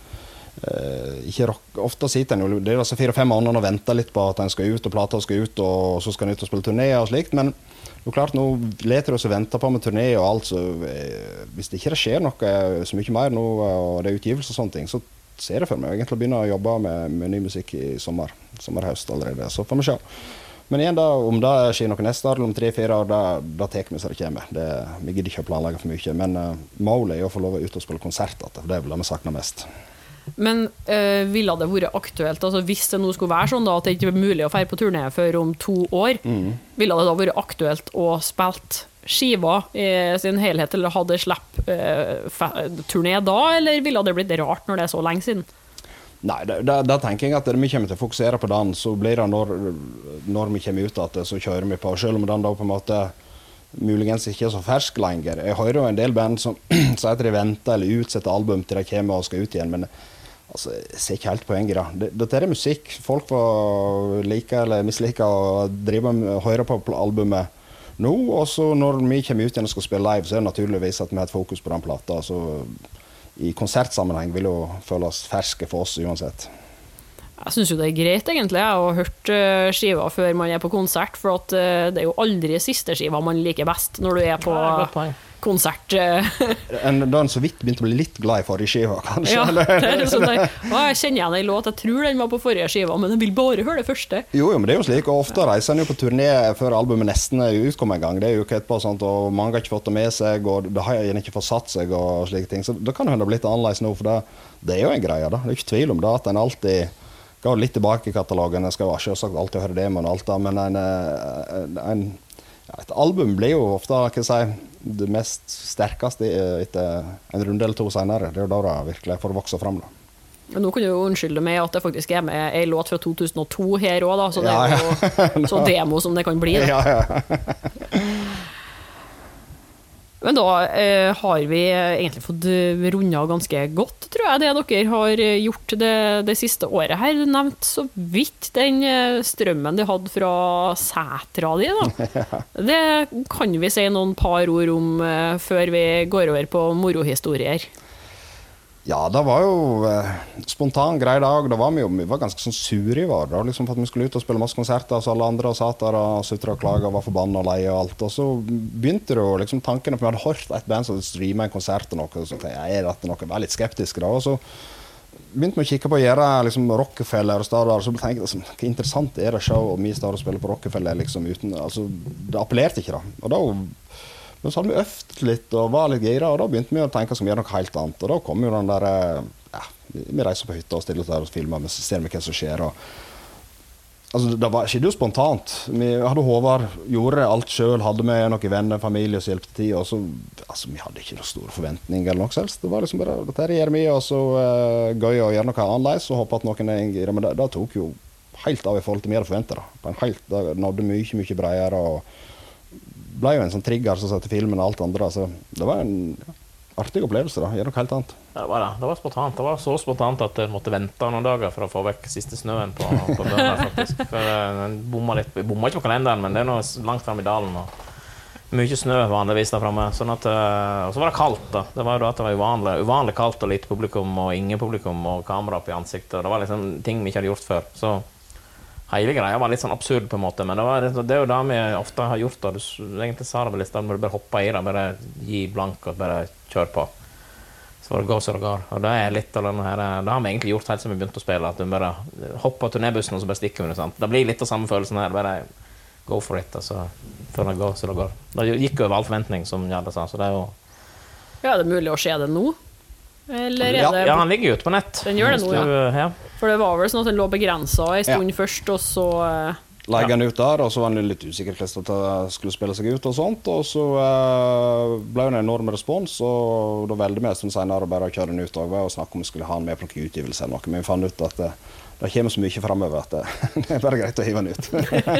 ikke rock, ofte sitter en jo, det er altså fire og fem måneder og venter litt på at en skal ut, og plata skal ut, og så skal en ut og spille turné og slikt, men jo klart, nå leter oss å vente på med turné og alt, så eh, hvis det ikke skjer noe så mye mer nå, og det er utgivelse og sånne ting, så ser jeg for meg egentlig å begynne å jobbe med, med ny musikk i sommer, sommerhøst allerede, så får vi se. Men igjen da, om det skjer noe neste år, eller om tre-fire år, da, da tar vi så det kommer. Det, vi gidder ikke å planlegge for mye, men uh, målet er å få lov å ut og spille konsert, for det vil vi sakne mest. Men øh, ville det vært aktuelt, altså hvis det nå skulle være sånn da, at det ikke er mulig å feire på turné før om to år, mm. ville det da vært aktuelt å spilt skiva i sin helhet, eller hadde slapp øh, turné da, eller ville det blitt rart når det er så lenge siden? Nei, da tenker jeg at vi kommer til å fokusere på den, så blir det når, når vi kommer ut at så kjører vi på, selv om den da på en måte muligens ikke er så fersk lenger. Jeg hører jo en del band som sier at de venter eller utsetter album til de kommer og skal ut igjen, men altså, jeg ser ikke helt poenget da. Dette er musikk. Folk får like eller mislike å drive med, høre på albumet nå, og så når vi kommer ut igjen og skal spille live, så er det naturligvis at vi har et fokus på den plata. Så i konsertsammenheng vil det jo føles ferske for oss uansett. Jeg synes jo det er greit egentlig, jeg har hørt uh, skiva før man er på konsert, for at, uh, det er jo aldri siste skiva man liker best når du er på Ja, konsert. Uh. en, da en så vidt begynte å bli litt glad i forrige skiva, kanskje? Ja, eller? det er sånn der, å, jeg kjenner igjen en låt, jeg tror den var på forrige skiva, men jeg vil bare høre det første. Jo, jo, men det er jo slik, og ofte reiser en jo på turné før albumet nesten er utkommet en gang. Det er jo ikke etterpå, sånt, og mange har ikke fått det med seg, og det har gjerne ikke fått satt seg, og slike ting. Så det kan jo hende blitt annerledes nå, for det, det er jo en greie, da. Det er ikke tvil om det, at en alltid går litt tilbake i katalogen. Jeg skal jo selvsagt alltid høre demoen og alt da, men en, en, en, ja, et album blir jo ofte, hva skal jeg si, det mest sterkeste etter en runde eller to senere. Det er jo da det virkelig får vokse frem da. Men nå kan du jo unnskylde meg at det faktisk er med en låt fra to tusen og to her også da, så det er Ja, jo ja. så demo som det kan bli da. Ja, ja. Men da eh, har vi egentlig fått rundet ganske godt, tror jeg, det dere har gjort det, det siste året her. Du nevnte så vidt den strømmen du hadde fra Sætra di, da. Det kan vi si noen par ord om eh, før vi går over på morohistorier. Ja, det var jo eh, spontan greie dag. Da var vi jo vi var ganske sånn sure i var, da, liksom for at vi skulle ut og spille masse konserter, så alle andre satt der og sutret og klaget og var forbannet og leie og alt. Og så begynte det jo liksom tankene, for vi hadde hørt et band som streamet en konsert og noe, og så tenkte jeg, er dette noe? Jeg var litt skeptisk da, og så begynte vi å kikke på å gjøre liksom, Rockefeller og steder, og så tenkte jeg, liksom, hva interessant er det show, og vi står og spiller på Rockefeller, liksom, uten, altså, det appellerte ikke da. Og da, men så hadde vi øft litt og var litt gira, og da begynte vi å tenke som gjør noe helt annet, og da kom jo den der, ja, vi reiser på hytta og stiller oss der og filmer, men så ser vi hva som skjer, og altså, det var, skjedde jo spontant. Vi hadde Håvard, gjorde alt selv, hadde med noen venner, familie som hjelpte til, og så, altså, vi hadde ikke noen store forventninger eller noe selvst. Det var liksom bare, dette her gjør vi, og så uh, gøy å gjøre noe annerledes, og håpe at noen er gira, men det, det tok jo helt av i forhold til vi hadde forventet. Da. På en helt, det nådde mye, mye bredere, og ble jo en sånn trigger som satte filmen og alt andre, så det var en ja, artig opplevelse da, gjør noe helt annet. Det var det, det var spontant. Det var så spontant at jeg måtte vente noen dager for å få vekk siste snøen på, på Bønner, faktisk. For den bomma litt, bomma ikke på kalenderen, men det er noe langt frem i dalen, og mye snø vanligvis der fremme. Sånn at, og så var det kaldt da. Det var jo da at det var uvanlig, uvanlig kaldt og lite publikum, og ingen publikum, og kamera opp i ansiktet. Det var liksom ting vi ikke hadde gjort før. Så hele greia var litt sånn absurd på en måte, men det, var, det er jo det vi ofte har gjort da. Du egentlig sa det vel i stedet, må du bare hoppe i det, bare gi blank og bare kjøre på. Så var det gå så det går. Og det er litt av denne her, det har vi egentlig gjort helt som vi begynte å spille, at du bare hopper av turnébussen og så bare stikker vi, sant? Det blir litt av samme følelsen her, bare go for it, altså, før det går så det går. Det gikk over all forventning, som Gjerde sa, så det er jo... Ja, er det mulig å se det nå? Eller er ja, det... ja, han ligger jo ute på nett. Den gjør det nå, ja. ja. For det var vel sånn at den lå begrenset en stund ja. først, og så... Legge den ut der, og så var han litt usikker til at det skulle spille seg ut og sånt, og så uh, ble det en enorm respons, og da veldig mye stund senere bare å kjøre den ut og, og snakke om vi skulle ha den med på noen utgivelse eller noe, men vi fant ut at det, det kommer så mye fremover at det, det er bare greit å hive den ut.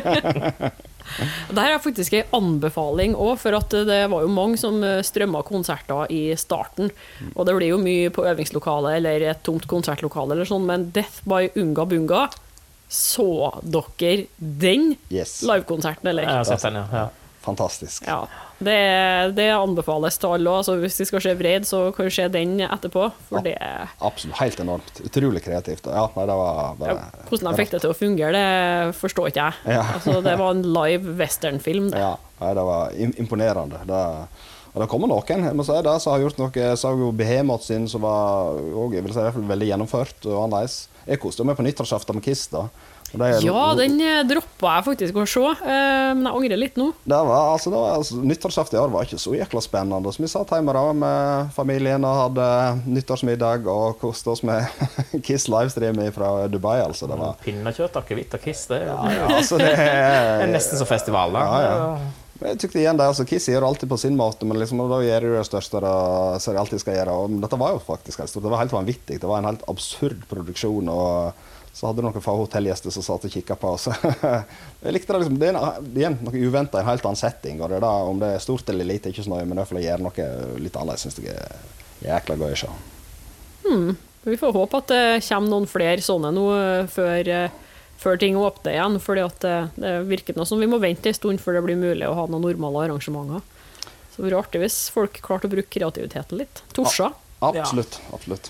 Dette er faktisk en anbefaling også, for at det var jo mange som strømmet konserter i starten, og det blir jo mye på øvingslokale eller et tomt konsertlokale eller sånn, men Death by Unga Bunga, så dere den yes. livekonserten, eller? Jeg har sett den, ja. ja. Fantastisk. Ja, det, det anbefales til alle, altså hvis vi skal se Vreid, så kan vi se den etterpå, for ja, det... Absolutt, helt enormt. Utrolig kreativt. Ja, nei, det var... Bare, ja, hvordan de fikk det til å fungere, det forstår ikke jeg. Ja. Altså, det var en live westernfilm, det. Ja, nei, det var imponerende. Det... Og det kommer noen, jeg må si det, som har gjort noe. Jeg sa jo Behemoth sin, som var også, jeg vil si, i hvert fall veldig gjennomført og annerledes. Jeg koste meg på nyttårsaften med Kiss da. Er, ja, den droppet jeg faktisk å se, men jeg angrer litt nå. Det var, altså, det var, altså, nyttårsaften i år var ikke så jækla spennende. Så vi satt hjemme da med familien og hadde nyttårsmiddag og koste oss med Kiss livestream fra Dubai. Altså, det var... Pinnekjøtt, akevitt og Kiss, det er, ja, ja, altså, det er... det er nesten som festival da. Ja, ja. Jeg tykte igjen det, altså Kiss gjør alltid på sin måte, men liksom, da gjør de det største så de alltid skal gjøre. Og dette var jo faktisk helt stort, det var helt vanvittig, det var en helt absurd produksjon, og så hadde noen få hotellgjester som satt og kikket på oss. Jeg likte det liksom, det er en, igjen noe uventet, en helt annen setting, og det er da, om det er stort eller lite, ikke så nøye, men i hvert fall å gjøre noe litt annerledes, synes jeg er jækla gøy å se. Hmm. Vi får håpe at det kommer noen flere sånne nå før... før ting åpner igjen, fordi at det, det virker noe som vi må vente en stund før det blir mulig å ha noen normale arrangementer. Så det blir artig hvis folk klarte å bruke kreativiteten litt. Torsa. Ja, absolutt, ja. absolutt.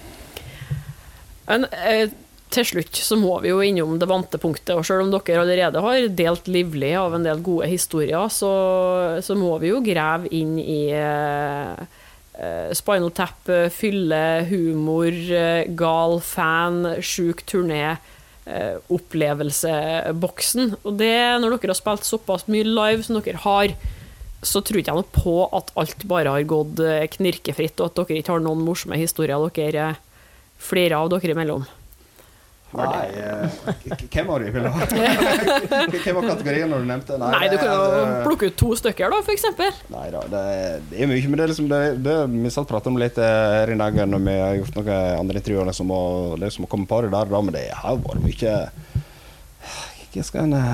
Men, eh, til slutt så må vi jo innom det vante punktet, og selv om dere allerede har delt livlig av en del gode historier, så, så må vi jo grave inn i eh, Spinal Tap, fylle, humor, gal fan, sjuk turné, opplevelseboksen, og det, når dere har spilt såpass mye live som dere har, så tror ikke jeg noe på at alt bare har gått knirkefritt, og at dere ikke har noen morsomme historier dere, flere av dere imellom. Nei, hvem var det vi ville ha? Hvem var kategorien når du nevnte? Nei, Nei du kan jo plukke ut to stykker da, for eksempel. Nei da, det, det er mye, men det er liksom det, det vi satt pratet om litt her i dag når vi har gjort noen andre intervjuer liksom, og det som har kommet på det der da, men det har vært mye ikke skal en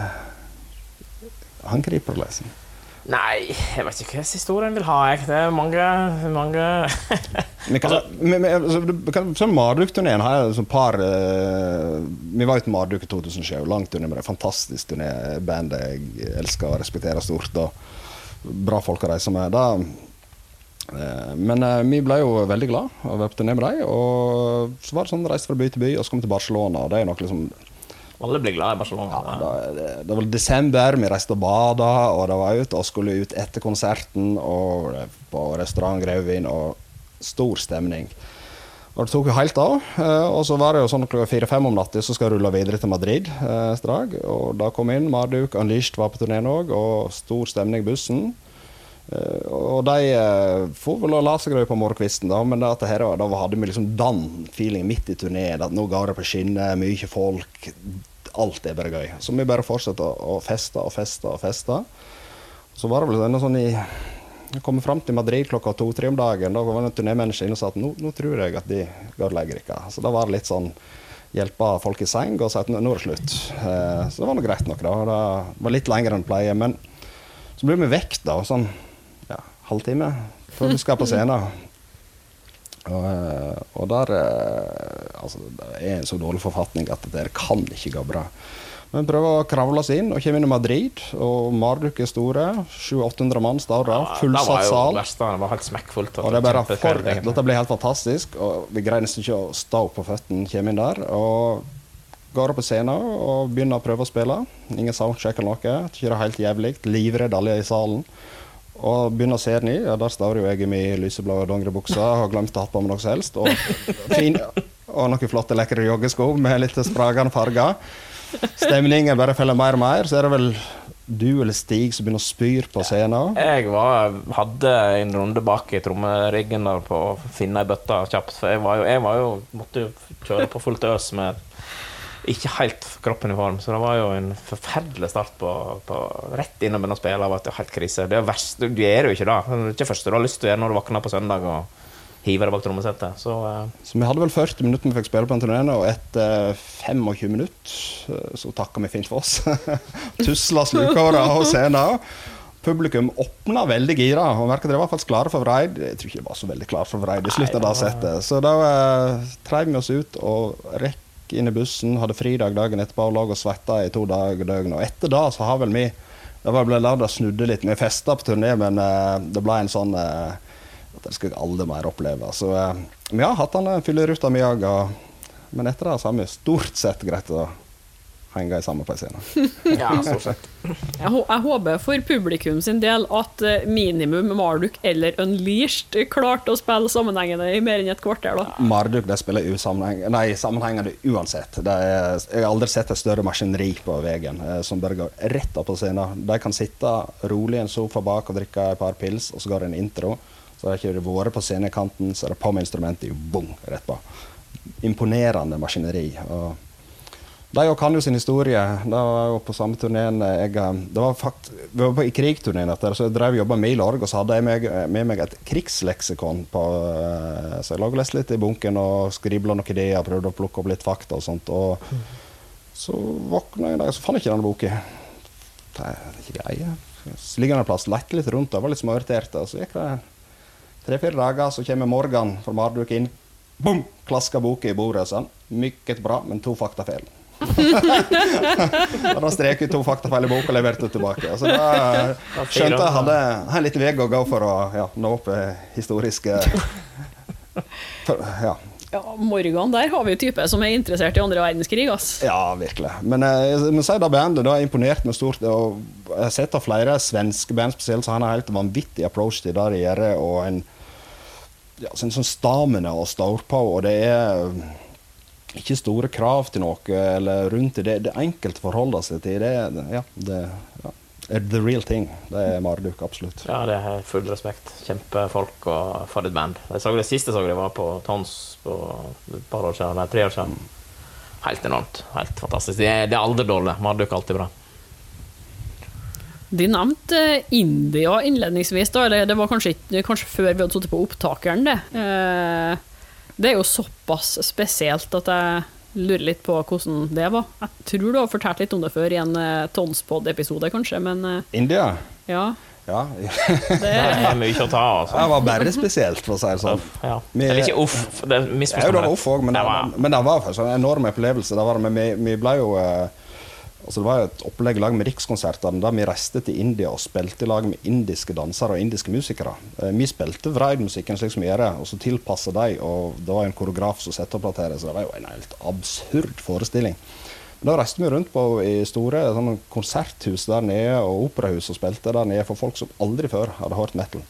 angriper å lese. Nei, jeg vet ikke hva historien vil ha, jeg. Det er mange... mange vi kan, vi, vi, vi kan, sånn Marduk-turneen har jeg sånn par... Uh, vi var ute med Marduk i to tusen sju, langt turné med det. Fantastisk turné, band jeg elsker og respekterer stort, og bra folk å reise med. Da, Men uh, vi ble jo veldig glad av å være på turné med dem, og så var det sånn reist fra by til by, og så kom vi til Barcelona, og det er nok liksom... Alle blir glad i Barcelona. Ja, da, det, det var desember, vi reiste og bada, og det var ut, og skulle ut etter konserten, og på restaurant Grauvin, og stor stemning. Og det tok jo helt av, og så var det jo sånn klokka fire-fem om natten, så skal jeg rulle videre til Madrid eh, strag, og da kom inn, Marduk, Unleashed var på turné nå, og stor stemning i bussen. Uh, og de uh, får vel å la seg grøy på morgenkvisten da, men da, her, da hadde vi liksom den feelingen midt i turné, at nå går det på skinner, mye folk, alt er bare gøy. Så vi bare fortsatte å, å feste og feste og feste. Så var det vel denne sånn i, jeg kom frem til Madrid klokka to-tre om dagen, da var det en turnémenneske inne og sa at nå, nå tror jeg at de går legger ikke. Så da var det litt sånn, hjelpe folk i seng og sa at nå, nå er det slutt. Uh, så det var noe greit nok da, det var litt lenger enn pleie, men så ble vi vekk da, og sånn, halvtime før vi skal på scenen. Og, og der altså, det er en så dårlig forfatning at det kan ikke gå bra. Men vi prøver å kravle oss inn og kommer inn i Madrid, og Marduk er store, sju-åtte hundre mann står da, fullsatt sal. Det var jo verste, det var helt smekkfullt. Og det er bare for, dette ble helt fantastisk, og vi greier nesten ikke å stå på føttene, kommer inn der, og går opp på scenen og begynner å prøve å spille. Ingen soundcheck eller noe, kjører helt jævlig, livredd alle i salen. Og begynner å se den i, ja, der står jo jeg i min lyseblå dongeribuksa og har glemt å ha på meg noe som helst, og, fin, og noen flotte lekre joggesko med litt spragende farger. Stemningen bare følger mer og mer, så er det vel du eller Stig som begynner å spyr på scenen. Jeg var, hadde en runde bak i trommeriggen der på å finne en bøtta kjapt, for jeg var jo, jeg var jo måtte jo kjøre på fullt øs med ikke helt kroppen i form, så det var jo en forferdelig start på, på rett inn og begynne å spille, det var jo helt krise. Det er verst, du gjør jo ikke det. Det er ikke første du har lyst til å gjøre når du våkner på søndag og hiver deg bak trommesettet. Så, uh... så vi hadde vel førti minutter vi fikk spille på en turné, og etter tjuefem minutter så takket vi fint for oss. Tusla slukåret av scenen. Publikum åpnet veldig gira, og merket det var faktisk klare for vreid. Jeg tror ikke det var så veldig klare for vreid i slutten av det settet. Så da uh, treiv vi oss ut og rekk inn i bussen, hadde fridag dagen etterpå og lag og svetta i to dager døgn, og etter da så har vel vi det var ble lavet å snudde litt, vi festet på turné, men uh, det ble en sånn uh, at det skal jeg aldri mer oppleve, så uh, vi har hatt den fylleruta med jag, men etter det så har vi stort sett greit å henge i samme på scenen. Ja, stort sett. Jeg, jeg håper for publikum sin del at minimum Marduk eller Unleashed klarte å spille sammenhengende i mer enn et kvarter da. Marduk, det spiller usammenheng, nei, sammenhengende uansett. Det er, jeg har aldri sett et større maskineri på veien eh, som bare går rett opp på scenen. De kan sitte rolig i en sofa bak og drikke et par pils, og så går det en intro. Så har ikke det vært på scenekanten, så er det på med instrumentet, jo bong, rett på. Imponerende maskineri. Og de kan jo sin historie. Det var jo på samme turneen jeg, det var fakt, vi var på i krigturneen etter, så jeg drev jobba med i Lorg, og så hadde jeg med, med meg et krigsleksikon på, så jeg laget lest litt i bunken og skriblet noen ideer, prøvde å plukke opp litt fakta og sånt, og så våkna jeg der, så fann jeg ikke denne boken. Det er ikke greie. Så ligger den en plass, lette litt rundt, og var litt småirritert, og så gikk det tre-fire dager, så kommer Morgan fra Marduk inn, boom, klasker boken i bordet, sånn, mykket bra, men to faktafeil. Da strek vi to faktafeil i boka og leverte tilbake, så da skjønte jeg hadde en liten vei å gå for å ja, nå opp historiske ja. Ja, Morgan, der har vi jo type som er interessert i andre verdenskrig, ass. Ja, virkelig. Men jeg må si da bandet, det har imponert meg stort, og jeg har sett av flere svenske band spesielt, så han har helt vanvittig approach til det de gjør, og en ja, sånn, sånn stamina å stå på, og det er ikke store krav til noe, eller rundt det, det er enkelt å forholde seg til, det, ja, det ja, er the real thing, det er Marduk, absolutt. Ja, det er full respekt, kjempefolk og for et band. Jeg så det siste så jeg var på Tons på et par år siden, nei, tre år siden. Helt enormt, helt fantastisk. Det er, det er aldri dårlig, Marduk er alltid bra. De nevnte India innledningsvis da, eller det var kanskje, kanskje før vi hadde suttet på opptakeren det. Eh, Det er jo såpass spesielt at jeg lurer litt på hvordan det var. Jeg tror du har fortalt litt om det før i en uh, Tonspod-episode, kanskje, men... Uh, India? Ja. Ja. Det er mye å ta, altså. Det var bare spesielt, for å si det sånn. Ja. Det er ikke uff, det er misforstående. Ja, det var uff også, men det var, men det var faktisk en enorm opplevelse. Det var, men vi, vi ble jo... Uh, Altså det var et opplegg i lag med Rikskonsertene der vi reiste til India og spilte i lag med indiske dansere og indiske musikere. Eh, vi spilte vreidmusikken slik som vi gjør det, og så tilpasset de, og det var en koreograf som sette opp dette, så det var jo en helt absurd forestilling. Da reiste vi rundt på i store sånne konserthus der nede, og operahus og spilte der nede for folk som aldri før hadde hørt metal.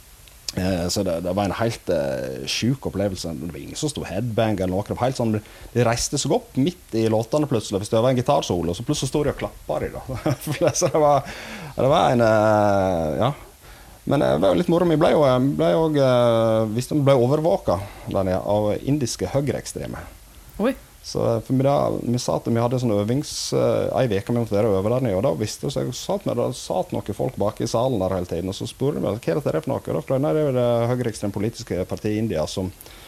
Eh, så det, det var en helt eh, sjuk opplevelse. Det var ingen som stod headbang eller noe. Det var helt sånn, de reiste seg opp midt i låtene plutselig, hvis det var en gitarsolo, så plutselig stod de og klappet de da. Så det var, det var en, eh, ja. Men det var jo litt moro. Vi ble jo, ble jo eh, hvis de ble overvåket der nede av indiske høyreekstreme. Oi. Så for vi, da, vi sa at vi hadde sånn øvings uh, en veke med å være over der nede, og da visste jeg, så satt vi, da satt noen folk bak i salen der hele tiden, og så spurte vi hva er dette for noe, og da nei, det er jo det høyreekstreme politiske partiet i India som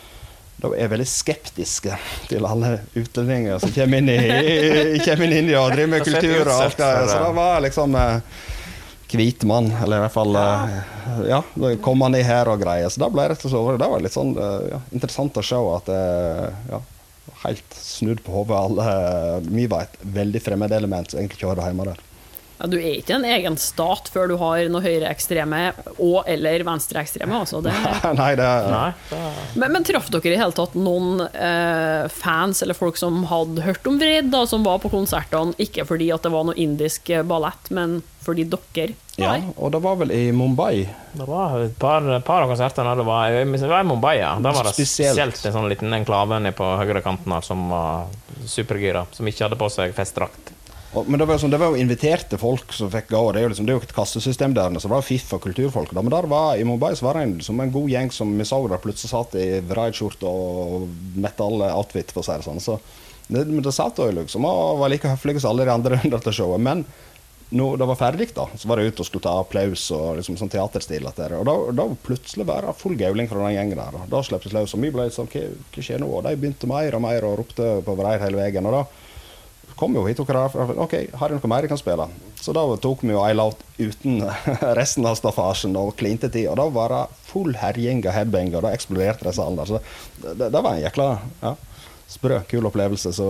da er veldig skeptiske til alle utlendinger som kommer inn i, kommer inn i India og driver med kultur og alt det, så det var liksom uh, hvit mann, eller i hvert fall uh, ja, kom han i her og greier, så da ble det rett og slett over, det var litt sånn uh, ja, interessant å se at uh, ja, helt snudd på hodet alle. Vi var et veldig fremmed element som egentlig ikke hører hjemme der. Ja, du er ikke en egen stat før du har noe høyreekstreme og eller venstreekstreme, altså. Det... Nei, det er... Nei, det er... Men, men traff dere i hele tatt noen eh, fans eller folk som hadde hørt om Vreid da, som var på konsertene, ikke fordi at det var noe indisk ballett, men fordi dere ja, og det var vel i Mumbai. Det var et par, par av konsertene det var, det var i Mumbai, ja. Da var det spesielt, spesielt en sånn liten enklave nede på høyre kanten som var supergira, som ikke hadde på seg festdrakt. Men det var, sånn, det var jo inviterte folk som fikk gå, det er jo, liksom, det er jo et kassesystem der, så det var fiff og kulturfolk. Da. Men der var, i Mumbai så var det en, som en god gjeng som vi så der plutselig satt i vreidskjort og metal-outfit, for å si det sånn. Så det, det satt jo liksom, og var like høflige som alle de andre under til showet. Men når det var ferdig da, så var det ut og skulle ta applaus og liksom sånn teaterstil. Og da, da plutselig var det full gauling fra den gjengen der. Da, da sleptes løs, og vi ble sånn, hva, hva skjer nå? Og de begynte mer og mer og ropte på vreid hele veien, og da kom jo hit og klar, ok, har du noe mer jeg kan spille? Så da tok vi jo en låt uten resten av staffasjen og klinte tid, og da var det full herjing og headbang, og da eksploderte det salen der. Så det, det, det var en jækla ja, sprø, kul opplevelse. Så,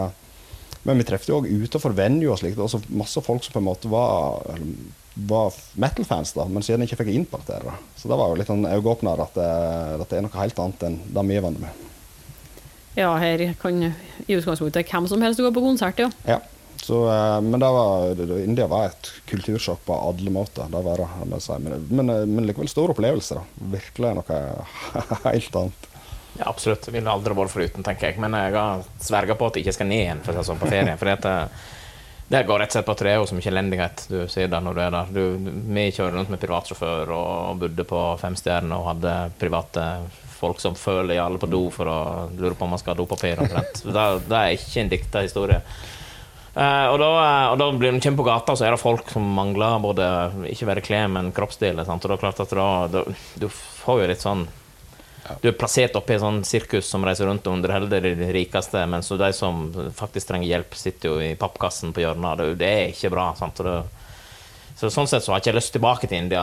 eh, men vi treffte jo også utenfor venue og slikt, også masse folk som på en måte var, var metal-fans da, men siden ikke fikk innpakt der. Da. Så det var jo litt en øyeåpner at, at det er noe helt annet enn det vi er vant med. Ja, her kan i utgangspunktet hvem som helst gå på konsert, ja. Ja, så, men det var, India var et kultursjokk på alle måter, det var det, jeg si. Men, men, men likevel stor opplevelse da, virkelig noe helt annet. Ja, absolutt, jeg ville aldri vært foruten, tenker jeg, men jeg har sverget på at jeg ikke skal ned igjen for sånn på ferie, for det, det går rett og slett på tre år som ikke elendighet du sier der når du er der. Du, vi kjører rundt med privatsjåfør og bodde på fem stjerner og hadde private folk som føler i alle på do for å lure på om man skal ha dopapir omtrent. Det, det er ikke en dikta historie. Uh, og, da, og da blir de kjent på gata, så er det folk som mangler både, ikke bare klær, men kroppsdeler, sant? Og da er klart at da, da, du får jo litt sånn, du er plassert oppe i en sånn sirkus som reiser rundt og underholder de rikeste, men så de som faktisk trenger hjelp sitter jo i pappkassen på hjørnet, det, det er ikke bra, sant? Og det, så sånn sett så har jeg ikke lyst tilbake til India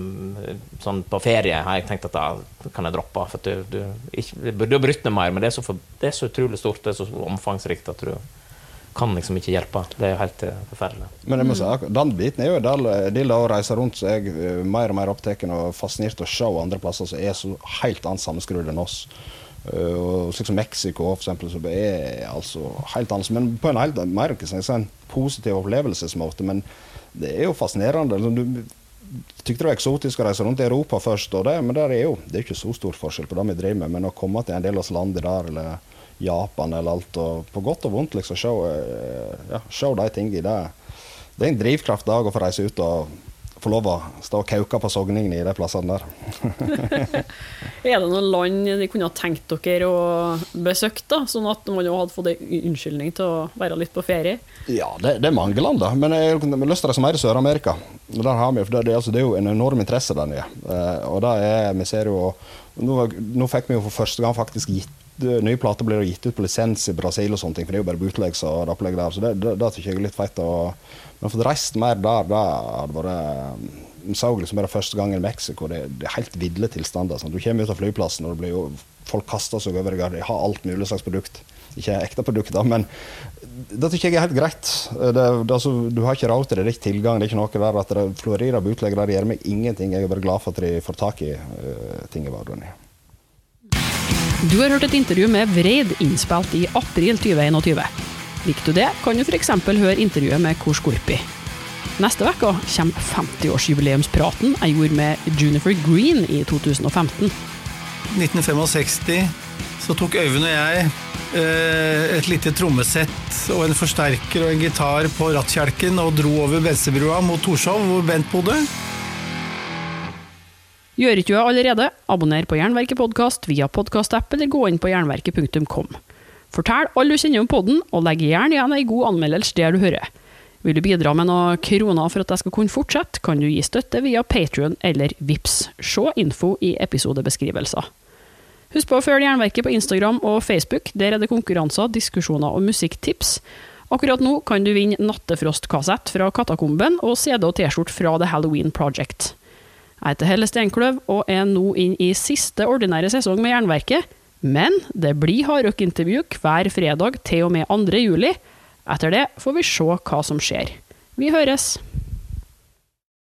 sånn på ferie, har jeg tenkt at da kan jeg droppe, for du, du, ikke, du har brytt med mer, men det er, så for, det er så utrolig stort, det er så omfangsrikt at du kan liksom ikke hjelpe, det er jo helt forferdelig. Men jeg må si, den biten er jo del, del av å reise rundt, så jeg er mer og mer opptaken og fascinert å se andre plasser som er så helt annet sammenskrudd enn oss. Og slik som Mexico for eksempel, så er altså helt annet, men på en helt mer ikke en positiv opplevelsesmåte, men det er jo fascinerende. Du tykte det var eksotisk å reise rundt i Europa først, og det, men der er jo, det er ikke så stor forskjell på det vi driver med, men å komme til en del av landet der, eller Japan eller alt, og på godt og vondt liksom, se, ja, se de tingene i det. Det er en drivkraft dag å få reise ut og få lov å stå og kauke på sogningen i de plassene der. Er det noen land de kunne ha tenkt dere å besøke da, sånn at man jo hadde fått en unnskyldning til å være litt på ferie? Ja, det, det er mange land da, men jeg har lyst til å reise mer i Sør-Amerika. Der har vi, for det, det, altså, det er jo en enorm interesse der nede, og da er, vi ser jo, nå, nå fikk vi jo for første gang faktisk gitt nye plater blir gitt ut på lisens i Brasil og sånne ting, for det er jo bare bootlegs og opplegg der, så det, det, det tykker jeg er litt feit. Og, men for det reist mer der, da hadde vært, vi så liksom bare første gang i Mexico, det, det er helt vidle tilstander. Sånn. Du kommer ut av flyplassen, og det blir jo, folk kaster seg over deg, de har alt mulig slags produkt. ikke er ekte produkter, men det tykker jeg er helt greit. Det, det, altså, du har ikke råd til det, det er ikke tilgang, det er ikke noe der at det florerer av utleggere, det gjør meg ingenting. Jeg er bare glad for at de får tak i uh, ting i hverdagen. Du har hørt et intervju med Vreid innspilt i april tjue tjueen. Likte du det, kan du for eksempel høre intervjuet med Kor Skorpi. Neste vekka kommer femti-årsjubileumspraten jeg gjorde med Junifer Green i to tusen og femten. nitten femtiseks så tok Øyvind og jeg eh, et lite trommesett og en forsterker og en gitar på rattkjelken og dro over Bensebrua mot Torshov, hvor Bent bodde. Gjør ikke du det allerede? Abonner på Jernverket podcast via podcast-app eller gå inn på jernverket punktum com. Fortell alle du kjenner om podden, og legg gjerne igjen en god anmeldelse der du hører. Vil du bidra med noen kroner for at jeg skal kunne fortsette, kan du gi støtte via Patreon eller Vips. Se info i episodebeskrivelser. Husk på å følge Jernverket på Instagram og Facebook, der er det konkurranser, diskusjoner og musikktips. Akkurat nå kan du vinne Nattefrost-kassett fra Katakomben og C D og T-skjort fra The Halloween Project. Jeg heter Helle Steinkløv og er nå inn i siste ordinære sesong med Jernverket, men det blir hardrock-intervju hver fredag til og med andre juli. Etter det får vi se hva som skjer. Vi høres!